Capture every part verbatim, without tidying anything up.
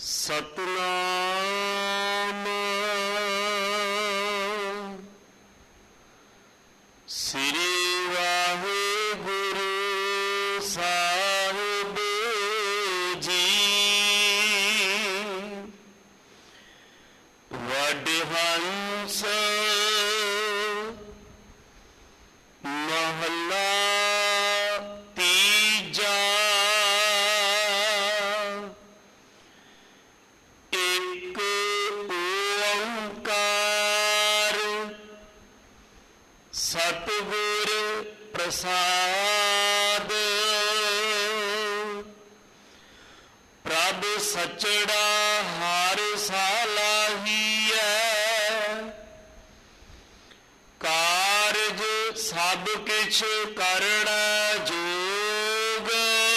ਸਤਨਾਮ ਸ੍ਰੀ ਵਾਹਿਗੁਰੂ ਸਾਹਿਬ ਜੀ। ਵਡਹੰਸ ਮਹੱਲਾ ਤੀਜਾ। ਇੱਕ ਓਂਕਾਰ ਸਤਿਗੁਰ ਪ੍ਰਸਾਦ। ਪ੍ਰਭ ਸਚੜਾ ਹਰ ਸਾਲਾਹੀਐ। ਕਾਰਜ ਸਭ ਕਿਛ ਕਰਣਾ ਜੋਗ।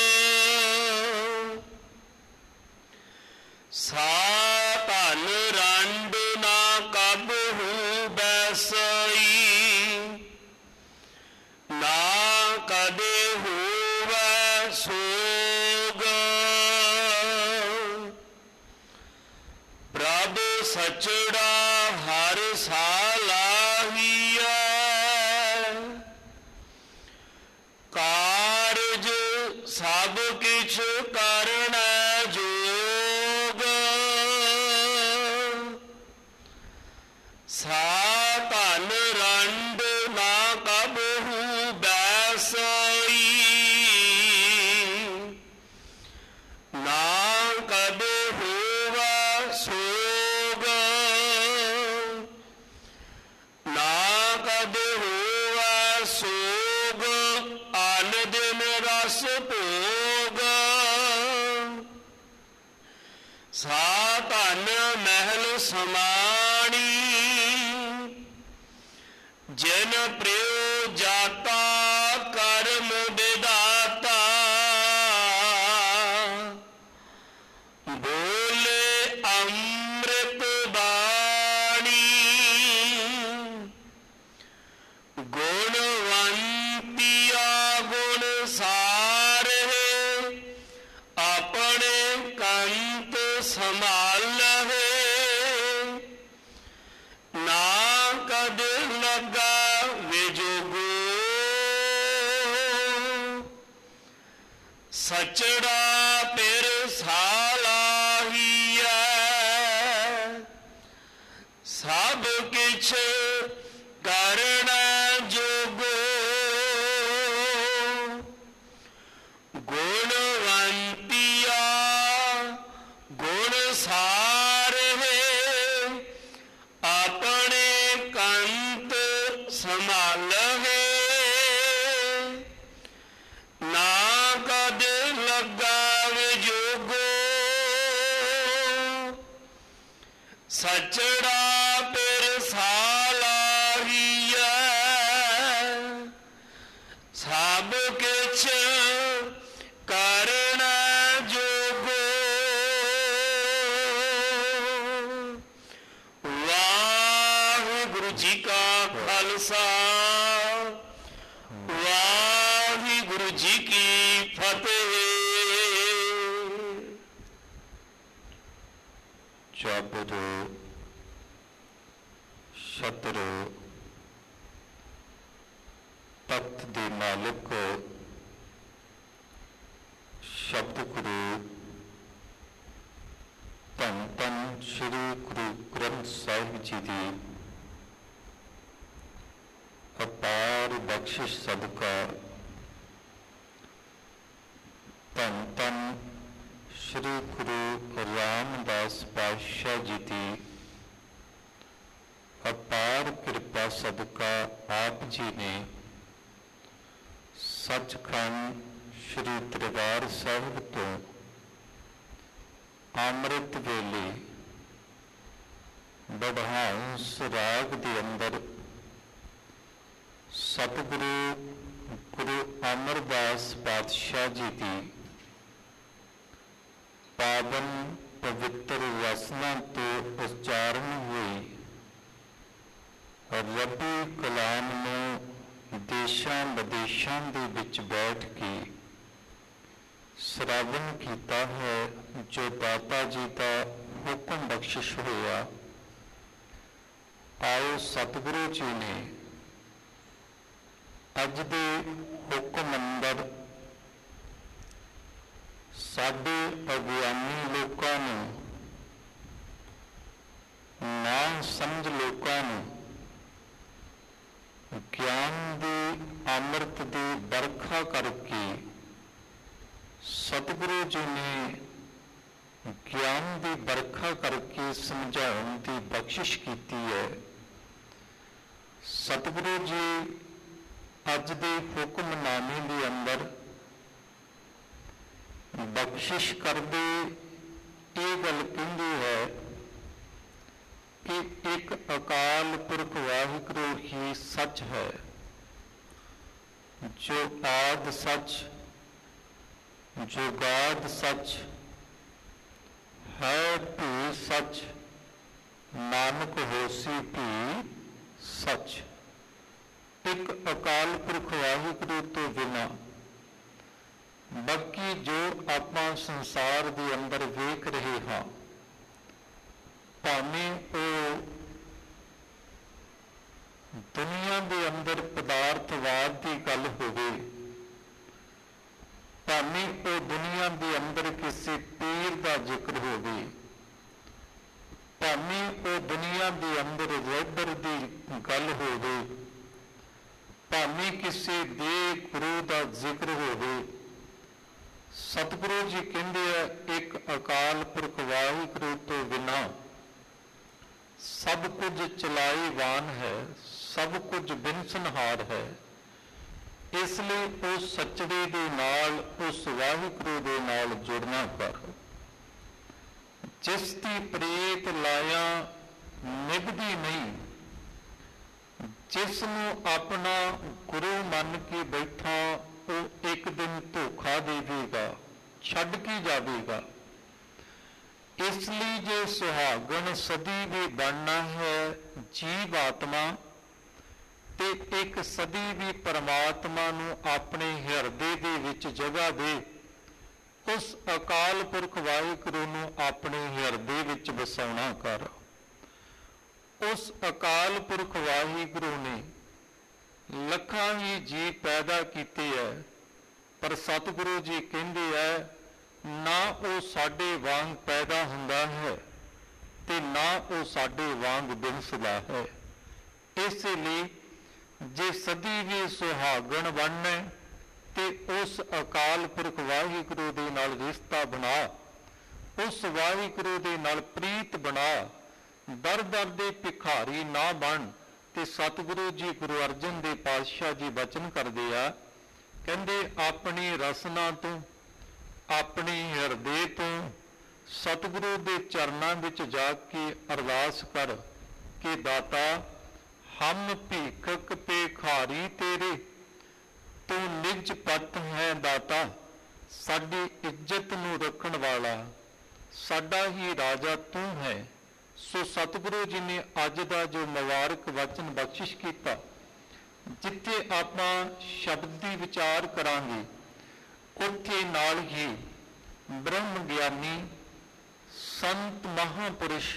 ਸਾ ਧਨ ਰੰਡ ਨਾ ਕਬਹੂ ਬੈਸਈ। ਨਾ ਕਦੇ ਹੋਵੈ ਸੋਗ। ਪ੍ਰਭ ਸਚੜਾ ਹਰ ਸਾਲਾਹੀਐ। ਕਾਰਜ ਸਭ ਕਿਛ ਕਰਣਾ ਜੋਗ। ਸਾ ਧਨ ਰੰਡ ਨਾ ਕਬਹੂ ਬੈਸਈ। ਨਾ ਕਦੇ ਹੋਵੈ ਸੋਗ। ਨਾ ਕਦੇ ਹੋਵੈ ਸੋਗ। ਅਨ ਦਿਨ ਰਸ ਭੋਗ। ਸਾ ਧਨ ਮਹਿਲ ਸਮਾਣੀ। ਜਿਨ ਪ੍ਰਿਉ ਜਾਤਾ ਕਰਮ ਵਿਦਾਤਾ। ਬੋਲੇ ਅੰਮ੍ਰਿਤ ਬਾਣੀ। ਗੁਣਵੰਤੀਆ ਗੁਣ ਸਾਰੇ। ਆਪਣੇ ਕੰਤ ਸੰਭਾਲਹਿ। ਨਾ ਕਦੇ ਲੱਗਾ ਵਿਜੋਗੋ। ਸਚੜਾ ਪਿਰ ਸਾਲਾਹੀਐ। ਸਭ ਕਿਛ ਕਰਣਾ ਜੋਗੋ। ਗੁਣਵੰਤੀਆ ਗੁਣ ਸਾਰੇ। ਆਪਣੇ ਕੰਤ ਸੰਭਾਲਹਿ। ਨਾ ਕਦੇ ਲੱਗਾ ਵਿਜੋਗੋ। ਸਚੜਾ ਪਿਰ ਸਾਲਾਹੀਐ। ਸਭ ਕਿਛ ਕਰਣਾ ਜੋਗੋ। ਵਾਹਿਗੁਰੂ ਜੀ ਕਾ ਖਾਲਸਾ ਵਾਹਿਗੁਰੂ ਜੀ ਕੀ ਫਤਿਹ। ਚਾਬਦੋ ਸ਼ਤਰੋ ਤਖਤ ਦੇ ਮਾਲਕ ਸ਼ਬਦ ਗੁਰੂ ਧੰਨ ਧੰਨ ਸ਼੍ਰੀ ਗੁਰੂ ਗ੍ਰੰਥ ਸਾਹਿਬ ਜੀ ਦੀ ਅਪਾਰ ਬਖਸ਼ਿਸ਼ ਸਦਕਾ ਧੰਨ ਧੰਨ ਸ਼੍ਰੀ ਗੁਰੂ ਰਾਮਦਾਸ ਪਾਤਸ਼ਾਹ ਜੀ ਦੀ ਅਪਾਰ ਕਿਰਪਾ ਸਦਕਾ ਆਪ ਜੀ ਨੇ ਸੱਚਖੰਡ ਸ਼੍ਰੀ ਦਰਬਾਰ ਸਾਹਿਬ ਤੋਂ ਅੰਮ੍ਰਿਤ ਵੇਲੇ ਵਡਹੰਸ ਰਾਗ ਦੇ ਅੰਦਰ ਸਤਿਗੁਰੂ ਗੁਰੂ ਅਮਰਦਾਸ ਪਾਤਸ਼ਾਹ ਜੀ ਦੀ ਪਾਵਨ ਪਵਿੱਤਰ ਰਸਨਾ ਤੋਂ ਉਚਾਰਨ ਹੋਈ ਰੱਬੀ ਕਲਾਮ ਨੂੰ ਦੇਸ਼ਾਂ ਵਿਦੇਸ਼ਾਂ ਦੇ ਵਿੱਚ ਬੈਠ ਕੇ ਸ਼ਰਾਵਣ ਕੀਤਾ ਹੈ। ਜੋ ਦਾਤਾ ਜੀ ਦਾ ਹੁਕਮ ਬਖਸ਼ਿਸ਼ ਹੋਇਆ, ਆਓ ਸਤਿਗੁਰੂ ਜੀ ਨੇ ਅੱਜ ਦੇ ਹੁਕਮ ਅੰਦਰ ਸਾਡੇ ਅਗਿਆਨੀ ਲੋਕਾਂ ਨੂੰ, ਨਾ ਸਮਝ ਲੋਕਾਂ ਨੂੰ ਗਿਆਨ ਦੀ ਅੰਮ੍ਰਿਤ ਦੀ ਵਰਖਾ ਕਰਕੇ ਸਤਿਗੁਰੂ ਜੀ ਨੇ ਗਿਆਨ ਦੀ ਵਰਖਾ ਕਰਕੇ ਸਮਝਾਉਣ ਦੀ ਬਖਸ਼ਿਸ਼ ਕੀਤੀ ਹੈ। ਸਤਿਗੁਰੂ ਜੀ ਅੱਜ ਦੇ ਹੁਕਮਨਾਮੇ ਦੇ ਅੰਦਰ ਬਖਸ਼ਿਸ਼ ਕਰਦੇ ਇਹ ਗੱਲ ਕਹਿੰਦੇ ਹੈ ਕਿ ਇੱਕ ਅਕਾਲ ਪੁਰਖ ਵਾਹਿਗੁਰੂ ਹੀ ਸੱਚ ਹੈ, ਜੋ ਆਦਿ ਸੱਚ, ਜੁਗਾਦ ਸੱਚ ਹੈ, ਭੀ ਸੱਚ, ਨਾਨਕ ਹੋਸੀ ਭੀ ਸੱਚ। ਇੱਕ ਅਕਾਲ ਪੁਰਖ ਵਾਹਿਗੁਰੂ ਤੋਂ ਬਿਨਾਂ ਬਾਕੀ ਜੋ ਆਪਾਂ ਸੰਸਾਰ ਦੇ ਅੰਦਰ ਵੇਖ ਰਹੇ ਹਾਂ, ਭਾਵੇਂ ਉਹ ਦੁਨੀਆ ਦੇ ਅੰਦਰ ਪਦਾਰਥਵਾਦ ਦੀ ਗੱਲ ਹੋਵੇ, ਭਾਵੇਂ ਉਹ ਦੁਨੀਆ ਦੇ ਅੰਦਰ ਕਿਸੇ ਪੀਰ ਦਾ ਜ਼ਿਕਰ ਹੋਵੇ, ਭਾਵੇਂ ਉਹ ਦੁਨੀਆ ਦੇ ਅੰਦਰ ਰੋਬਰ ਦੀ ਗੱਲ ਹੋਵੇ, ਭਾਵੇਂ ਕਿਸੇ ਦੇ ਗੁਰੂ ਦਾ ਜ਼ਿਕਰ ਹੋਵੇ, ਸਤਿਗੁਰੂ ਜੀ ਕਹਿੰਦੇ ਆ ਇੱਕ ਅਕਾਲ ਪੁਰਖ ਵਾਹਿਗੁਰੂ ਤੋਂ ਬਿਨਾਂ ਸਭ ਕੁਝ ਚਲਾਈਵਾਨ ਹੈ, ਸਭ ਕੁਝ ਬਿਨਸਨਹਾਰ ਹੈ। ਇਸ ਲਈ ਉਸ ਸੱਚੜੇ ਦੇ ਨਾਲ, ਉਸ ਵਾਹਿਗੁਰੂ ਦੇ ਨਾਲ ਜੁੜਨਾ ਕਰ। ਜਿਸ ਦੀ ਪ੍ਰੀਤ ਲਾਇਆ ਨਿਭਦੀ ਨਹੀਂ, ਜਿਸ ਨੂੰ ਆਪਣਾ ਗੁਰੂ ਮੰਨ ਕੇ ਬੈਠਾ, ਉਹ ਇੱਕ ਦਿਨ ਧੋਖਾ ਦੇਵੇਗਾ, ਛੱਡ ਕੇ ਜਾਵੇਗਾ। ਇਸ ਲਈ ਜੇ ਸੁਹਾਗਣ ਸਦੀ ਵੀ ਬਣਨਾ ਹੈ ਜੀਵ ਆਤਮਾ, ਤੇ ਇੱਕ ਸਦੀ ਵੀ ਪਰਮਾਤਮਾ ਨੂੰ ਆਪਣੇ ਹਿਰਦੇ ਦੇ ਵਿੱਚ ਜਗ੍ਹਾ ਦੇ, ਉਸ ਅਕਾਲ ਪੁਰਖ ਵਾਹਿਗੁਰੂ ਨੂੰ ਆਪਣੇ ਹਿਰਦੇ ਵਿੱਚ ਵਸਾਉਣਾ ਕਰ। ਉਸ ਅਕਾਲ ਪੁਰਖ ਵਾਹਿਗੁਰੂ ਨੇ ਲੱਖਾਂ ਹੀ ਜੀਵ ਪੈਦਾ ਕੀਤੇ ਹੈ, ਪਰ ਸਤਿਗੁਰੂ ਜੀ ਕਹਿੰਦੇ ਹੈ ਨਾ ਉਹ ਸਾਡੇ ਵਾਂਗ ਪੈਦਾ ਹੁੰਦਾ ਹੈ ਤੇ ਨਾ ਉਹ ਸਾਡੇ ਵਾਂਗ ਬਿਨਸਦਾ ਹੈ। ਇਸੇ ਲਈ ਜੇ ਸਦੀ ਵੀ ਸੁਹਾਗਣ ਬਣਨਾ ਤੇ ਉਸ ਅਕਾਲ ਪੁਰਖ ਵਾਹਿਗੁਰੂ ਦੇ ਨਾਲ ਰਿਸ਼ਤਾ ਬਣਾ, ਉਸ ਵਾਹਿਗੁਰੂ ਦੇ ਨਾਲ ਪ੍ਰੀਤ ਬਣਾ, ਦਰ ਦਰ ਦੇ ਭਿਖਾਰੀ ਨਾ ਬਣ। ਤੇ ਸਤਿਗੁਰੂ ਜੀ ਗੁਰੂ ਅਰਜਨ ਦੇਵ ਪਾਤਸ਼ਾਹ ਜੀ ਬਚਨ ਕਰਦੇ ਆ, ਕਹਿੰਦੇ ਆਪਣੀ ਰਸਨਾ ਤੋਂ, ਆਪਣੇ ਹਿਰਦੇ ਤੋਂ ਸਤਿਗੁਰੂ ਦੇ ਚਰਨਾਂ ਵਿੱਚ ਜਾ ਕੇ ਅਰਦਾਸ ਕਰ ਕਿ ਦਾਤਾ ਹਮ ਭੀਖਕ ਭਿਖਾਰੀ ਤੇਰੇ, ਤੂੰ ਨਿਜ ਪਤ ਹੈ ਦਾਤਾ, ਸਾਡੀ ਇੱਜ਼ਤ ਨੂੰ ਰੱਖਣ ਵਾਲਾ, ਸਾਡਾ ਹੀ ਰਾਜਾ ਤੂੰ ਹੈ। ਸੋ ਸਤਿਗੁਰੂ ਜੀ ਨੇ ਅੱਜ ਦਾ ਜੋ ਮੁਬਾਰਕ ਵਚਨ ਬਖਸ਼ਿਸ਼ ਕੀਤਾ, ਜਿੱਥੇ ਆਪਾਂ ਸ਼ਬਦ ਦੀ ਵਿਚਾਰ ਕਰਾਂਗੇ, ਉੱਥੇ ਨਾਲ ਹੀ ਬ੍ਰਹਮ ਗਿਆਨੀ, ਸੰਤ ਮਹਾਂਪੁਰਸ਼,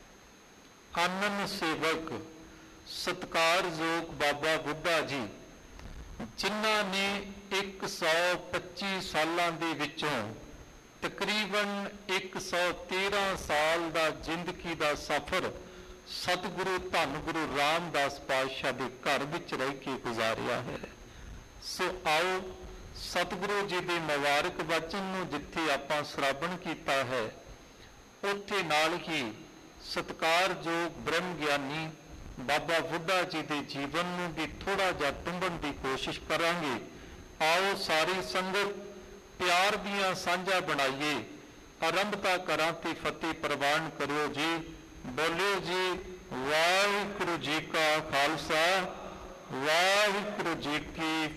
ਆਨੰਦ ਸੇਵਕ, ਸਤਿਕਾਰਯੋਗ ਬਾਬਾ ਬੁੱਢਾ ਜੀ, ਜਿਨ੍ਹਾਂ ਨੇ ਇੱਕ ਸੌ ਪੱਚੀ ਸਾਲਾਂ ਦੇ ਵਿੱਚੋਂ ਤਕਰੀਬਨ ਇੱਕ ਸੌ ਤੇਰਾਂ ਸਾਲ ਦਾ ਜ਼ਿੰਦਗੀ ਦਾ ਸਫ਼ਰ ਸਤਿਗੁਰੂ ਧੰਨ ਗੁਰੂ ਰਾਮਦਾਸ ਪਾਤਸ਼ਾਹ ਦੇ ਘਰ ਵਿੱਚ ਰਹਿ ਕੇ ਗੁਜ਼ਾਰਿਆ ਹੈ। ਸੋ ਆਓ ਸਤਿਗੁਰੂ ਜੀ ਦੇ ਮੁਬਾਰਕ ਵਚਨ ਨੂੰ ਜਿੱਥੇ ਆਪਾਂ ਸ਼ਰਾਵਣ ਕੀਤਾ ਹੈ, ਉੱਥੇ ਨਾਲ ਹੀ ਸਤਿਕਾਰਯੋਗ ਬ੍ਰਹਮ ਗਿਆਨੀ ਬਾਬਾ ਬੁੱਢਾ ਜੀ ਦੇ ਜੀਵਨ ਨੂੰ ਵੀ ਥੋੜਾ ਜਿਹਾ ਟੁੰਬਣ ਦੀ ਕੋਸ਼ਿਸ਼ ਕਰਾਂਗੇ। ਆਓ ਸਾਰੀ ਸੰਗਤ ਪਿਆਰ ਦੀਆਂ ਸਾਂਝਾਂ ਬਣਾਈਏ। ਆਰੰਭਤਾ ਕਰਾਂ ਤੇ ਫਤਿਹ ਪ੍ਰਵਾਨ ਕਰਿਓ ਜੀ। ਬੋਲਿਓ ਜੀ ਵਾਹਿਗੁਰੂ ਜੀ ਕਾ ਖਾਲਸਾ, ਵਾਹਿਗੁਰੂ ਜੀ ਕੀ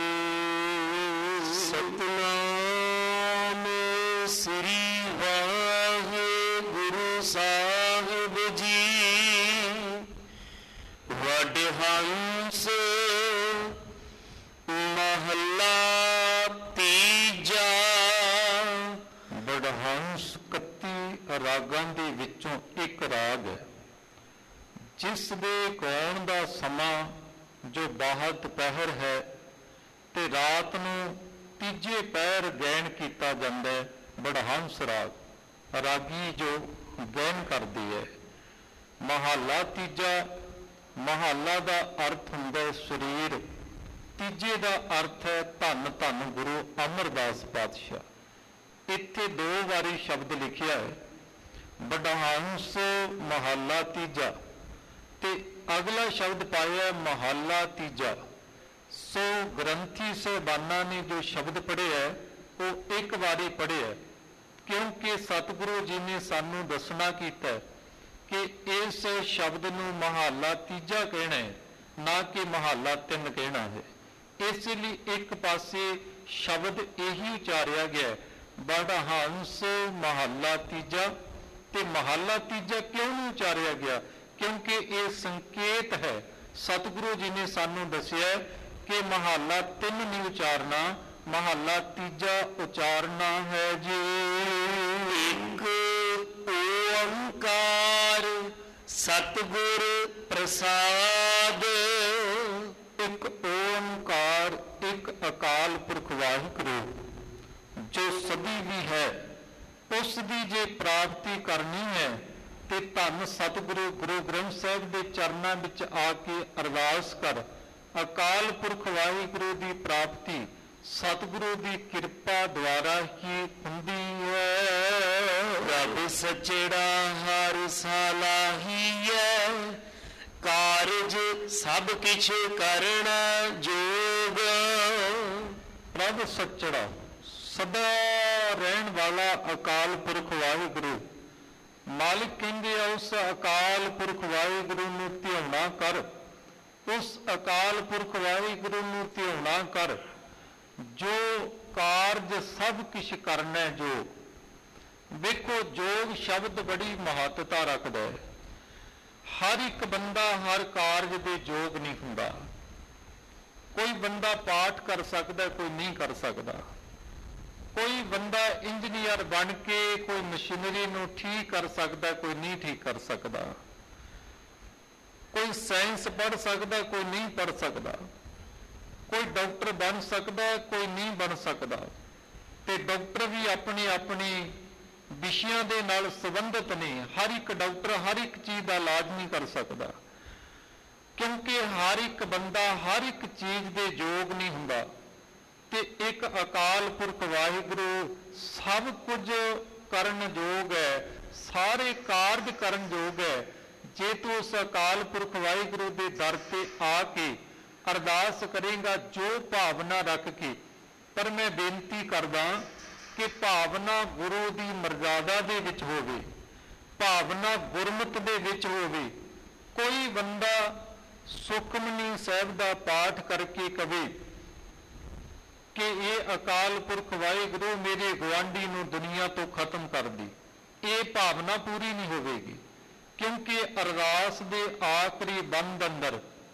ਫਤਿਹ। ਸਤਨਾਮ ਸ੍ਰੀ ਵਾਹਿਗੁਰੂ ਸਾਹਿਬ ਜੀ। ਵਡ ਹੰਸ ਮਹੱਲਾ ਤੀਜਾ। ਵਡਹੰਸ ਰਾਗਾਂ ਦੇ ਵਿੱਚੋਂ ਇੱਕ ਰਾਗ ਹੈ ਜਿਸ ਦੇ ਗਾਉਣ ਦਾ ਸਮਾਂ ਜੋ ਬਾਹਰ ਦੁਪਹਿਰ ਹੈ ਤੇ ਰਾਤ ਨੂੰ ਤੀਜੇ ਪਹਿਰ ਗੈਨ ਕੀਤਾ ਜਾਂਦਾ ਹੈ। ਬੜਹੰਸ ਰਾਗ ਰਾਗੀ ਜੋ ਗੈਨ ਕਰਦੀ ਹੈ। ਮਹੱਲਾ ਤੀਜਾ, ਮਹੱਲਾ ਦਾ ਅਰਥ ਹੁੰਦਾ ਹੈ ਸਰੀਰ, ਤੀਜੇ ਦਾ ਅਰਥ ਹੈ ਧੰਨ ਧੰਨ ਗੁਰੂ ਅਮਰਦਾਸ ਪਾਤਸ਼ਾਹ। ਇੱਥੇ ਦੋ ਵਾਰੀ ਸ਼ਬਦ ਲਿਖਿਆ ਹੈ ਬੜਹੰਸ ਮਹੱਲਾ ਤੀਜਾ ਤੇ ਅਗਲਾ ਸ਼ਬਦ ਪਾਇਆ ਮਹੱਲਾ ਤੀਜਾ। ਸੋ ਗ੍ਰੰਥੀ ਸਾਹਿਬਾਨਾਂ ਨੇ ਜੋ ਸ਼ਬਦ ਪੜ੍ਹਿਆ ਉਹ ਇੱਕ ਵਾਰੀ ਪੜ੍ਹਿਆ ਕਿਉਂਕਿ ਸਤਿਗੁਰੂ ਜੀ ਨੇ ਸਾਨੂੰ ਦੱਸਣਾ ਕੀਤਾ ਕਿ ਇਸ ਸ਼ਬਦ ਨੂੰ ਮਹੱਲਾ ਤੀਜਾ ਕਹਿਣਾ ਹੈ, ਨਾ ਕਿ ਮਹੱਲਾ ਤਿੰਨ ਕਹਿਣਾ ਹੈ। ਇਸ ਲਈ ਇੱਕ ਪਾਸੇ ਸ਼ਬਦ ਇਹੀ ਉਚਾਰਿਆ ਗਿਆ ਬੜਹੰਸ ਮਹੱਲਾ ਤੀਜਾ। ਤੇ ਮਹੱਲਾ ਤੀਜਾ ਕਿਉਂ ਨਹੀਂ ਉਚਾਰਿਆ ਗਿਆ? ਕਿਉਂਕਿ ਇਹ ਸੰਕੇਤ ਹੈ, ਸਤਿਗੁਰੂ ਜੀ ਨੇ ਸਾਨੂੰ ਦੱਸਿਆ ਕਿ ਮਹੱਲਾ ਤਿੰਨ ਨਹੀਂ ਉਚਾਰਨਾ, ਮਹੱਲਾ ਤੀਜਾ ਉਚਾਰਨਾ ਹੈ ਜੀ। ਇੱਕ ਓੰਕਾਰ ਸਤਿਗੁਰ ਪ੍ਰਸਾਦ, ਇੱਕ ਓੰਕਾਰ, ਇੱਕ ਅਕਾਲ ਪੁਰਖ ਵਾਹਿਗੁਰੂ ਜੋ ਸਦੀ ਵੀ ਹੈ, ਉਸ ਦੀ ਜੇ ਪ੍ਰਾਪਤੀ ਕਰਨੀ ਹੈ ਤੇ ਧੰਨ ਸਤਿਗੁਰੂ ਗੁਰੂ ਗ੍ਰੰਥ ਸਾਹਿਬ ਦੇ ਚਰਨਾਂ ਵਿੱਚ ਆ ਕੇ ਅਰਦਾਸ ਕਰ। ਅਕਾਲ ਪੁਰਖ ਵਾਹਿਗੁਰੂ ਦੀ ਪ੍ਰਾਪਤੀ ਸਤਿਗੁਰੂ ਦੀ ਕਿਰਪਾ ਦੁਆਰਾ ਹੀ ਹੁੰਦੀ ਹੈ। ਰੱਬ ਸੱਚੜਾ ਹਰ ਸਲਾਹੀਐ, ਕਾਰਜ ਸਭ ਕਿਛ ਕਰਨਾ ਜੋਗ। ਪ੍ਰਭ ਸੱਚੜਾ ਸਦਾ ਰਹਿਣ ਵਾਲਾ ਅਕਾਲ ਪੁਰਖ ਵਾਹਿਗੁਰੂ, ਮਾਲਿਕ ਕਹਿੰਦੇ ਆ ਉਸ ਅਕਾਲ ਪੁਰਖ ਵਾਹਿਗੁਰੂ ਨੂੰ ਧਿਆਉਣਾ ਕਰ, ਉਸ ਅਕਾਲ ਪੁਰਖ ਵਾਹਿਗੁਰੂ ਨੂੰ ਧਿਆਉਣਾ ਕਰ ਜੋ ਕਾਰਜ ਸਭ ਕੁਛ ਕਰਨਾ ਜੋ। ਵੇਖੋ ਜੋਗ ਸ਼ਬਦ ਬੜੀ ਮਹੱਤਤਾ ਰੱਖਦਾ ਹੈ। ਹਰ ਇੱਕ ਬੰਦਾ ਹਰ ਕਾਰਜ ਦੇ ਯੋਗ ਨਹੀਂ ਹੁੰਦਾ। ਕੋਈ ਬੰਦਾ ਪਾਠ ਕਰ ਸਕਦਾ, ਕੋਈ ਨਹੀਂ ਕਰ ਸਕਦਾ। ਕੋਈ ਬੰਦਾ ਇੰਜੀਨੀਅਰ ਬਣ ਕੇ ਕੋਈ ਮਸ਼ੀਨਰੀ ਨੂੰ ਠੀਕ ਕਰ ਸਕਦਾ, ਕੋਈ ਨਹੀਂ ਠੀਕ ਕਰ ਸਕਦਾ। ਕੋਈ ਸਾਇੰਸ ਪੜ੍ਹ ਸਕਦਾ, ਕੋਈ ਨਹੀਂ ਪੜ੍ਹ ਸਕਦਾ। ਕੋਈ ਡਾਕਟਰ ਬਣ ਸਕਦਾ, ਕੋਈ ਨਹੀਂ ਬਣ ਸਕਦਾ। ਤੇ ਡਾਕਟਰ ਵੀ ਆਪਣੀ ਆਪਣੀ ਵਿਸ਼ਿਆਂ ਦੇ ਨਾਲ ਸੰਬੰਧਿਤ ਨੇ। ਹਰ ਇੱਕ ਡਾਕਟਰ ਹਰ ਇੱਕ ਚੀਜ਼ ਦਾ ਇਲਾਜ ਨਹੀਂ ਕਰ ਸਕਦਾ ਕਿਉਂਕਿ ਹਰ ਇੱਕ ਬੰਦਾ ਹਰ ਇੱਕ ਚੀਜ਼ ਦੇ ਯੋਗ ਨਹੀਂ ਹੁੰਦਾ। ਤੇ ਇੱਕ ਅਕਾਲ ਪੁਰਖ ਵਾਹਿਗੁਰੂ ਸਭ ਕੁਝ ਕਰਨ ਯੋਗ ਹੈ, ਸਾਰੇ ਕਾਰਜ ਕਰਨ ਯੋਗ ਹੈ। ਜੇ ਤੂੰ ਉਸ ਅਕਾਲ ਪੁਰਖ ਵਾਹਿਗੁਰੂ ਦੇ ਦਰ ਤੇ ਆ ਕੇ ਅਰਦਾਸ ਕਰੇਗਾ ਜੋ ਭਾਵਨਾ ਰੱਖ ਕੇ। ਪਰ ਮੈਂ ਬੇਨਤੀ ਕਰਦਾ ਕਿ ਭਾਵਨਾ ਗੁਰੂ ਦੀ ਮਰਜ਼ਾਦਾ ਦੇ ਵਿੱਚ ਹੋਵੇ, ਭਾਵਨਾ ਗੁਰਮਤ ਦੇ ਵਿੱਚ ਹੋਵੇ। ਕੋਈ ਬੰਦਾ ਸੁਖਮਨੀ ਸਾਹਿਬ ਦਾ ਪਾਠ ਕਰਕੇ ਕਵੇ ਕਿ ਇਹ ਅਕਾਲ ਪੁਰਖ ਵਾਹਿਗੁਰੂ ਮੇਰੇ ਗੁਆਂਢੀ ਨੂੰ ਦੁਨੀਆ ਤੋਂ ਖਤਮ ਕਰ ਦੇ, ਇਹ ਭਾਵਨਾ ਪੂਰੀ ਨਹੀਂ ਹੋਵੇਗੀ। ਕਿਉਂਕਿ ਅਰਦਾਸ ਦੇ ਆਖਰੀ ਬੰਦ ਅੰਦਰ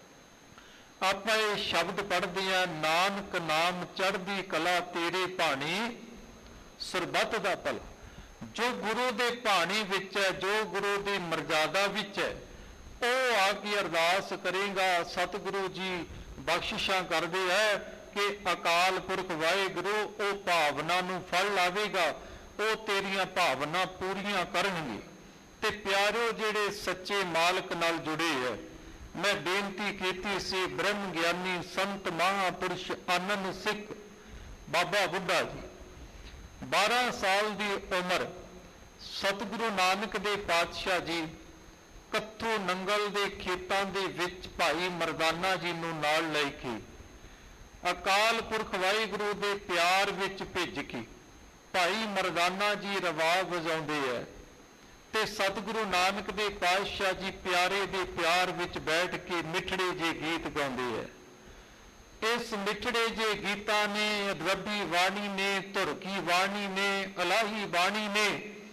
ਆਪਾਂ ਇਹ ਸ਼ਬਦ ਪੜ੍ਹਦੇ ਹਾਂ, ਨਾਨਕ ਨਾਮ ਚੜ੍ਹਦੀ ਕਲਾ ਤੇਰੇ ਭਾਣੇ ਸਰਬੱਤ ਦਾ ਭਲਾ। ਜੋ ਗੁਰੂ ਦੇ ਭਾਣੇ ਵਿੱਚ ਹੈ, ਜੋ ਗੁਰੂ ਦੀ ਮਰਜ਼ਾਦਾ ਵਿੱਚ ਹੈ, ਉਹ ਆ ਕੇ ਅਰਦਾਸ ਕਰੇਗਾ। ਸਤਿਗੁਰੂ ਜੀ ਬਖਸ਼ਿਸ਼ਾਂ ਕਰਦੇ ਹੈ ਕਿ ਅਕਾਲ ਪੁਰਖ ਵਾਹਿਗੁਰੂ ਉਹ ਭਾਵਨਾ ਨੂੰ ਫਲ ਲਾਵੇਗਾ, ਉਹ ਤੇਰੀਆਂ ਭਾਵਨਾ ਪੂਰੀਆਂ ਕਰਨਗੇ। ਤੇ ਪਿਆਰਿਓ ਜਿਹੜੇ ਸੱਚੇ ਮਾਲਕ ਨਾਲ ਜੁੜੇ ਹੈ, ਮੈਂ ਬੇਨਤੀ ਕੀਤੀ ਸੀ ਬ੍ਰਹਮ ਗਿਆਨੀ ਸੰਤ ਮਹਾਂਪੁਰਸ਼ ਆਨੰਦ ਸਿੱਖ ਬਾਬਾ ਬੁੱਢਾ ਜੀ, ਬਾਰਾਂ ਸਾਲ ਦੀ ਉਮਰ ਸਤਿਗੁਰੂ ਨਾਨਕ ਦੇ ਪਾਤਸ਼ਾਹ ਜੀ ਕੱਥੂ ਨੰਗਲ ਦੇ ਖੇਤਾਂ ਦੇ ਵਿੱਚ ਭਾਈ ਮਰਦਾਨਾ ਜੀ ਨੂੰ ਨਾਲ ਲੈ ਕੇ ਅਕਾਲ ਪੁਰਖ ਵਾਹਿਗੁਰੂ ਦੇ ਪਿਆਰ ਵਿੱਚ ਭਿੱਜ ਕੇ ਭਾਈ ਮਰਦਾਨਾ ਜੀ ਰਵਾਬ ਵਜਾਉਂਦੇ ਹੈ ਤੇ ਸਤਿਗੁਰੂ ਨਾਨਕ ਦੇ ਪਾਤਸ਼ਾਹ ਜੀ ਪਿਆਰੇ ਦੇ ਪਿਆਰ ਵਿੱਚ ਬੈਠ ਕੇ ਮਿੱਠੜੇ ਜਿਹੇ ਗੀਤ ਗਾਉਂਦੇ ਹੈ। ਇਸ ਮਿੱਠੜੇ ਜਿਹੇ ਗੀਤਾਂ ਨੇ, ਰੱਬੀ ਬਾਣੀ ਨੇ, ਧੁਰਕੀ ਬਾਣੀ ਨੇ, ਇਲਾਹੀ ਬਾਣੀ ਨੇ,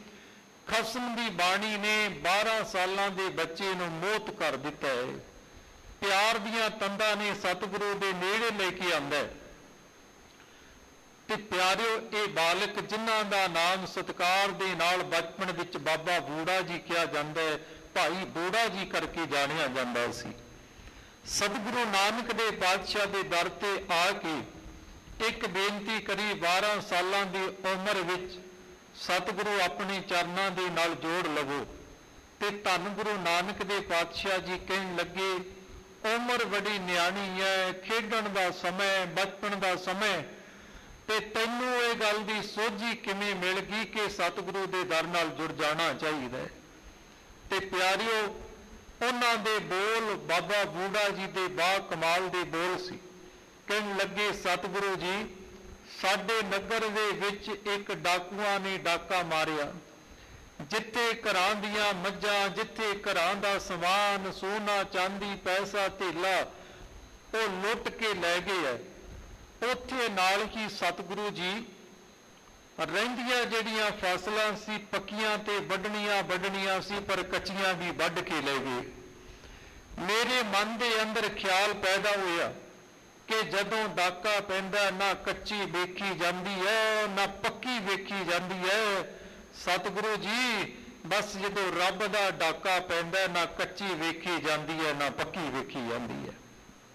ਖਸਮ ਦੀ ਬਾਣੀ ਨੇ ਬਾਰਾਂ ਸਾਲਾਂ ਦੇ ਬੱਚੇ ਨੂੰ ਮੋਹਤ ਕਰ ਦਿੱਤਾ ਹੈ। ਪਿਆਰ ਦੀਆਂ ਤੰਦਾਂ ਨੇ ਸਤਿਗੁਰੂ ਦੇ ਨੇੜੇ ਲੈ ਕੇ ਆਂਦਾ ਹੈ ਤੇ ਪਿਆਰਿਓ, ਇਹ ਬਾਲਕ ਜਿਨ੍ਹਾਂ ਦਾ ਨਾਮ ਸਤਿਕਾਰ ਦੇ ਨਾਲ ਬਚਪਨ ਵਿੱਚ ਬਾਬਾ ਬੂੜਾ ਜੀ ਕਿਹਾ ਜਾਂਦਾ ਹੈ, ਭਾਈ ਬੂੜਾ ਜੀ ਕਰਕੇ ਜਾਣਿਆ ਜਾਂਦਾ ਸੀ। ਸਤਿਗੁਰੂ ਨਾਨਕ ਦੇ ਪਾਤਸ਼ਾਹ ਦੇ ਦਰ ਤੇ ਆ ਕੇ ਇੱਕ ਬੇਨਤੀ ਕਰੀ। ਬਾਰਾਂ ਸਾਲਾਂ ਦੀ ਉਮਰ ਵਿੱਚ ਸਤਿਗੁਰੂ ਆਪਣੇ ਚਰਨਾਂ ਦੇ ਨਾਲ ਜੋੜ ਲਵੋ। ਤੇ ਧੰਨ ਗੁਰੂ ਨਾਨਕ ਦੇ ਪਾਤਸ਼ਾਹ ਜੀ ਕਹਿਣ ਲੱਗੇ, ਉਮਰ ਬੜੀ ਨਿਆਣੀ ਹੈ, ਖੇਡਣ ਦਾ ਸਮਾਂ, ਬਚਪਨ ਦਾ ਸਮਾਂ, ਤੇ ਤੈਨੂੰ ਇਹ ਗੱਲ ਦੀ ਸੋਝੀ ਕਿਵੇਂ ਮਿਲ ਗਈ ਕਿ ਸਤਿਗੁਰੂ ਦੇ ਦਰ ਨਾਲ ਜੁੜ ਜਾਣਾ ਚਾਹੀਦਾ ਹੈ। ਤੇ ਪਿਆਰਿਓ, ਉਹਨਾਂ ਦੇ ਬੋਲ ਬਾਬਾ ਬੂੜਾ ਜੀ ਦੇ ਬਾ ਕਮਾਲ ਦੇ ਬੋਲ ਸੀ। ਕਹਿਣ ਲੱਗੇ, ਸਤਿਗੁਰੂ ਜੀ, ਸਾਡੇ ਨਗਰ ਦੇ ਵਿੱਚ ਇੱਕ ਡਾਕੂਆਂ ਨੇ ਡਾਕਾ ਮਾਰਿਆ। ਜਿੱਥੇ ਘਰਾਂ ਦੀਆਂ ਮੱਝਾਂ, ਜਿੱਥੇ ਘਰਾਂ ਦਾ ਸਮਾਨ, ਸੋਨਾ ਚਾਂਦੀ, ਪੈਸਾ ਧੇਲਾ, ਉਹ ਲੁੱਟ ਕੇ ਲੈ ਗਏ ਹੈ। ਉੱਥੇ ਨਾਲ ਹੀ ਸਤਿਗੁਰੂ ਜੀ ਰਹਿੰਦੀਆਂ ਜਿਹੜੀਆਂ ਫਸਲਾਂ ਸੀ, ਪੱਕੀਆਂ ਤੇ ਵੱਢਣੀਆਂ ਵੱਢਣੀਆਂ ਸੀ, ਪਰ ਕੱਚੀਆਂ ਵੀ ਵੱਢ ਕੇ ਲੈ ਗਏ। ਮੇਰੇ ਮਨ ਦੇ ਅੰਦਰ ਖਿਆਲ ਪੈਦਾ ਹੋਇਆ ਕਿ ਜਦੋਂ ਡਾਕਾ ਪੈਂਦਾ, ਨਾ ਕੱਚੀ ਵੇਖੀ ਜਾਂਦੀ ਹੈ, ਨਾ ਪੱਕੀ ਵੇਖੀ ਜਾਂਦੀ ਹੈ। ਸਤਿਗੁਰੂ ਜੀ, ਬਸ ਜਦੋਂ ਰੱਬ ਦਾ ਡਾਕਾ ਪੈਂਦਾ, ਨਾ ਕੱਚੀ ਵੇਖੀ ਜਾਂਦੀ ਹੈ, ਨਾ ਪੱਕੀ ਵੇਖੀ ਜਾਂਦੀ ਹੈ।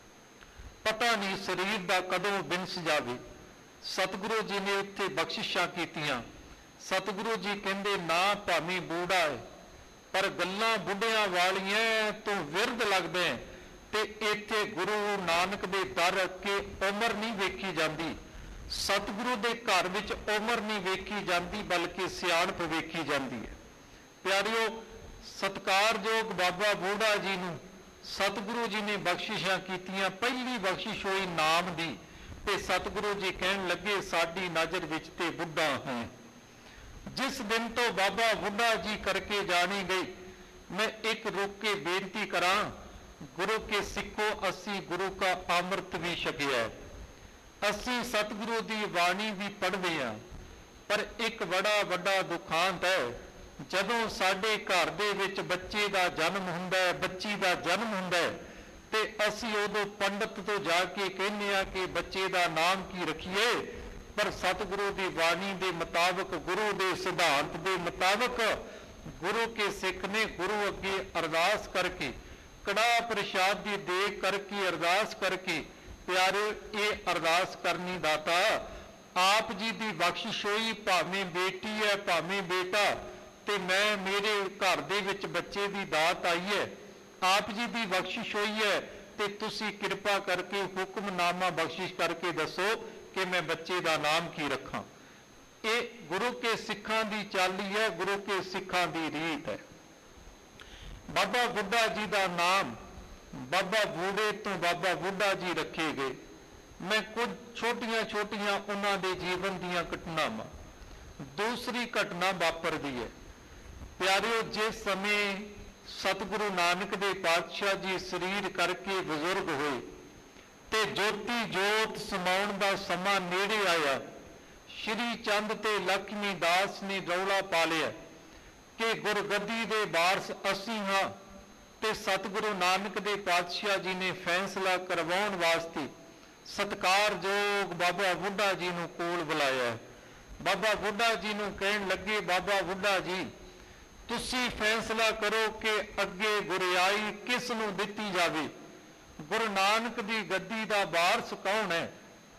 ਪਤਾ ਨਹੀਂ ਸਰੀਰ ਦਾ ਕਦੋਂ ਬਿਨਸ ਜਾਵੇ। ਸਤਿਗੁਰੂ ਜੀ ਨੇ ਉੱਥੇ ਬਖਸ਼ਿਸ਼ਾਂ ਕੀਤੀਆਂ। ਸਤਿਗੁਰੂ ਜੀ ਕਹਿੰਦੇ, ਨਾ ਭਾਵੇਂ ਬੂੜਾ ਹੈ, ਪਰ ਗੱਲਾਂ ਬੁੱਢਿਆਂ ਵਾਲੀਆਂ, ਤੂੰ ਵਿਰਧ ਲੱਗਦਾ ਹੈ। ਤੇ ਇੱਥੇ ਗੁਰੂ ਨਾਨਕ ਦੇ ਦਰ ਅੱਗੇ ਉਮਰ ਨਹੀਂ ਵੇਖੀ ਜਾਂਦੀ। ਸਤਿਗੁਰੂ ਦੇ ਘਰ ਵਿੱਚ ਉਮਰ ਨਹੀਂ ਵੇਖੀ ਜਾਂਦੀ, ਬਲਕਿ ਸਿਆਣਪ ਵੇਖੀ ਜਾਂਦੀ ਹੈ। ਪਿਆਰਿਓ, ਸਤਿਕਾਰਯੋਗ ਬਾਬਾ ਬੂੜਾ ਜੀ ਨੂੰ ਸਤਿਗੁਰੂ ਜੀ ਨੇ ਬਖਸ਼ਿਸ਼ਾਂ ਕੀਤੀਆਂ। ਪਹਿਲੀ ਬਖਸ਼ਿਸ਼ ਹੋਈ ਨਾਮ ਦੀ। ਤੇ ਸਤਿਗੁਰੂ ਜੀ ਕਹਿਣ ਲੱਗੇ, ਸਾਡੀ ਨਜ਼ਰ ਵਿੱਚ ਤੇ ਬੁੱਢਾ ਹੈ। ਜਿਸ ਦਿਨ ਤੋਂ ਬਾਬਾ ਬੁੱਢਾ ਜੀ ਕਰਕੇ ਜਾਣੀ ਗਈ, ਮੈਂ ਇੱਕ ਰੁਕ ਕੇ ਬੇਨਤੀ ਕਰਾਂ, ਗੁਰੂ ਕੇ ਸਿੱਖੋ, ਅਸੀਂ ਗੁਰੂ ਕਾ ਅੰਮ੍ਰਿਤ ਵੀ ਛਕਿਆ, ਅਸੀਂ ਸਤਿਗੁਰੂ ਦੀ ਬਾਣੀ ਵੀ ਪੜ੍ਹਦੇ ਹਾਂ, ਪਰ ਇੱਕ ਬੜਾ ਵੱਡਾ ਦੁਖਾਂਤ ਹੈ। ਜਦੋਂ ਸਾਡੇ ਘਰ ਦੇ ਵਿੱਚ ਬੱਚੇ ਦਾ ਜਨਮ ਹੁੰਦਾ ਹੈ, ਬੱਚੀ ਦਾ ਜਨਮ ਹੁੰਦਾ ਹੈ, ਤੇ ਅਸੀਂ ਉਦੋਂ ਪੰਡਤ ਤੋਂ ਜਾ ਕੇ ਕਹਿੰਦੇ ਹਾਂ ਕਿ ਬੱਚੇ ਦਾ ਨਾਮ ਕੀ ਰੱਖੀਏ, ਪਰ ਸਤਿਗੁਰੂ ਦੀ ਬਾਣੀ ਦੇ ਮੁਤਾਬਕ, ਗੁਰੂ ਦੇ ਸਿਧਾਂਤ ਦੇ ਮੁਤਾਬਕ ਗੁਰੂ ਕੇ ਸਿੱਖ ਨੇ ਗੁਰੂ ਅੱਗੇ ਅਰਦਾਸ ਕਰਕੇ, ਕੜਾਹ ਪ੍ਰਸ਼ਾਦ ਦੀ ਦੇਗ ਕਰਕੇ, ਅਰਦਾਸ ਕਰਕੇ, ਪਿਆਰੇ, ਇਹ ਅਰਦਾਸ ਕਰਨੀ ਦਾਤਾ ਆਪ ਜੀ ਦੀ ਬਖਸ਼ਿਸ਼ ਹੋਈ। ਭਾਵੇਂ ਬੇਟੀ ਹੈ, ਭਾਵੇਂ ਬੇਟਾ, ਤੇ ਮੈਂ ਮੇਰੇ ਘਰ ਦੇ ਵਿੱਚ ਬੱਚੇ ਦੀ ਦਾਤ ਆਈ ਹੈ, ਆਪ ਜੀ ਦੀ ਬਖਸ਼ਿਸ਼ ਹੋਈ ਹੈ, ਤੇ ਤੁਸੀਂ ਕਿਰਪਾ ਕਰਕੇ ਹੁਕਮਨਾਮਾ ਬਖਸ਼ਿਸ਼ ਕਰਕੇ ਦੱਸੋ ਕਿ ਮੈਂ ਬੱਚੇ ਦਾ ਨਾਮ ਕੀ ਰੱਖਾਂ। ਇਹ ਗੁਰੂ ਕੇ ਸਿੱਖਾਂ ਦੀ ਚਾਲੀ ਹੈ, ਗੁਰੂ ਕੇ ਸਿੱਖਾਂ ਦੀ ਰੀਤ ਹੈ। ਬਾਬਾ ਬੁੱਢਾ ਜੀ ਦਾ ਨਾਮ ਬਾਬਾ ਬੂੜੇ ਤੋਂ ਬਾਬਾ ਬੁੱਢਾ ਜੀ ਰੱਖੇ ਗਏ। ਮੈਂ ਕੁਝ ਛੋਟੀਆਂ ਛੋਟੀਆਂ ਉਹਨਾਂ ਦੇ ਜੀਵਨ ਦੀਆਂ ਘਟਨਾਵਾਂ। ਦੂਸਰੀ ਘਟਨਾ ਵਾਪਰਦੀ ਹੈ। ਪਿਆਰਿਓ, ਜਿਸ ਸਮੇਂ ਸਤਿਗੁਰੂ ਨਾਨਕ ਦੇ ਪਾਤਸ਼ਾਹ ਜੀ ਸਰੀਰ ਕਰਕੇ ਬਜ਼ੁਰਗ ਹੋਏ ਤੇ ਜੋਤੀ ਜੋਤ ਸਮਾਉਣ ਦਾ ਸਮਾਂ ਨੇੜੇ ਆਇਆ, ਸ਼੍ਰੀ ਚੰਦ ਤੇ ਲక్ష్ਮੀ ਦਾਸ ਨੇ ਰੌਲਾ ਪਾ ਲਿਆ ਕਿ ਗੁਰਗੱਦੀ ਦੇ ਵਾਰਸ ਅਸੀਂ ਹਾਂ, ਤੇ ਸਤਿਗੁਰੂ ਨਾਨਕ ਦੇ ਪਾਤਸ਼ਾਹ ਜੀ ਨੇ ਫੈਸਲਾ ਕਰਵਾਉਣ ਵਾਸਤੇ ਸਤਿਕਾਰਯੋਗ ਬਾਬਾ ਬੁੱਢਾ ਜੀ ਨੂੰ ਕੋਲ ਬੁਲਾਇਆ। ਬਾਬਾ ਬੁੱਢਾ ਜੀ ਨੂੰ ਕਹਿਣ ਲੱਗੇ, ਬਾਬਾ ਬੁੱਢਾ ਜੀ, ਤੁਸੀਂ ਫੈਸਲਾ ਕਰੋ ਕਿ ਅੱਗੇ ਗੁਰਿਆਈ ਕਿਸ ਨੂੰ ਦਿੱਤੀ ਜਾਵੇ, ਗੁਰੂ ਨਾਨਕ ਦੀ ਗੱਦੀ ਦਾ ਵਾਰਸ ਕੌਣ ਹੈ।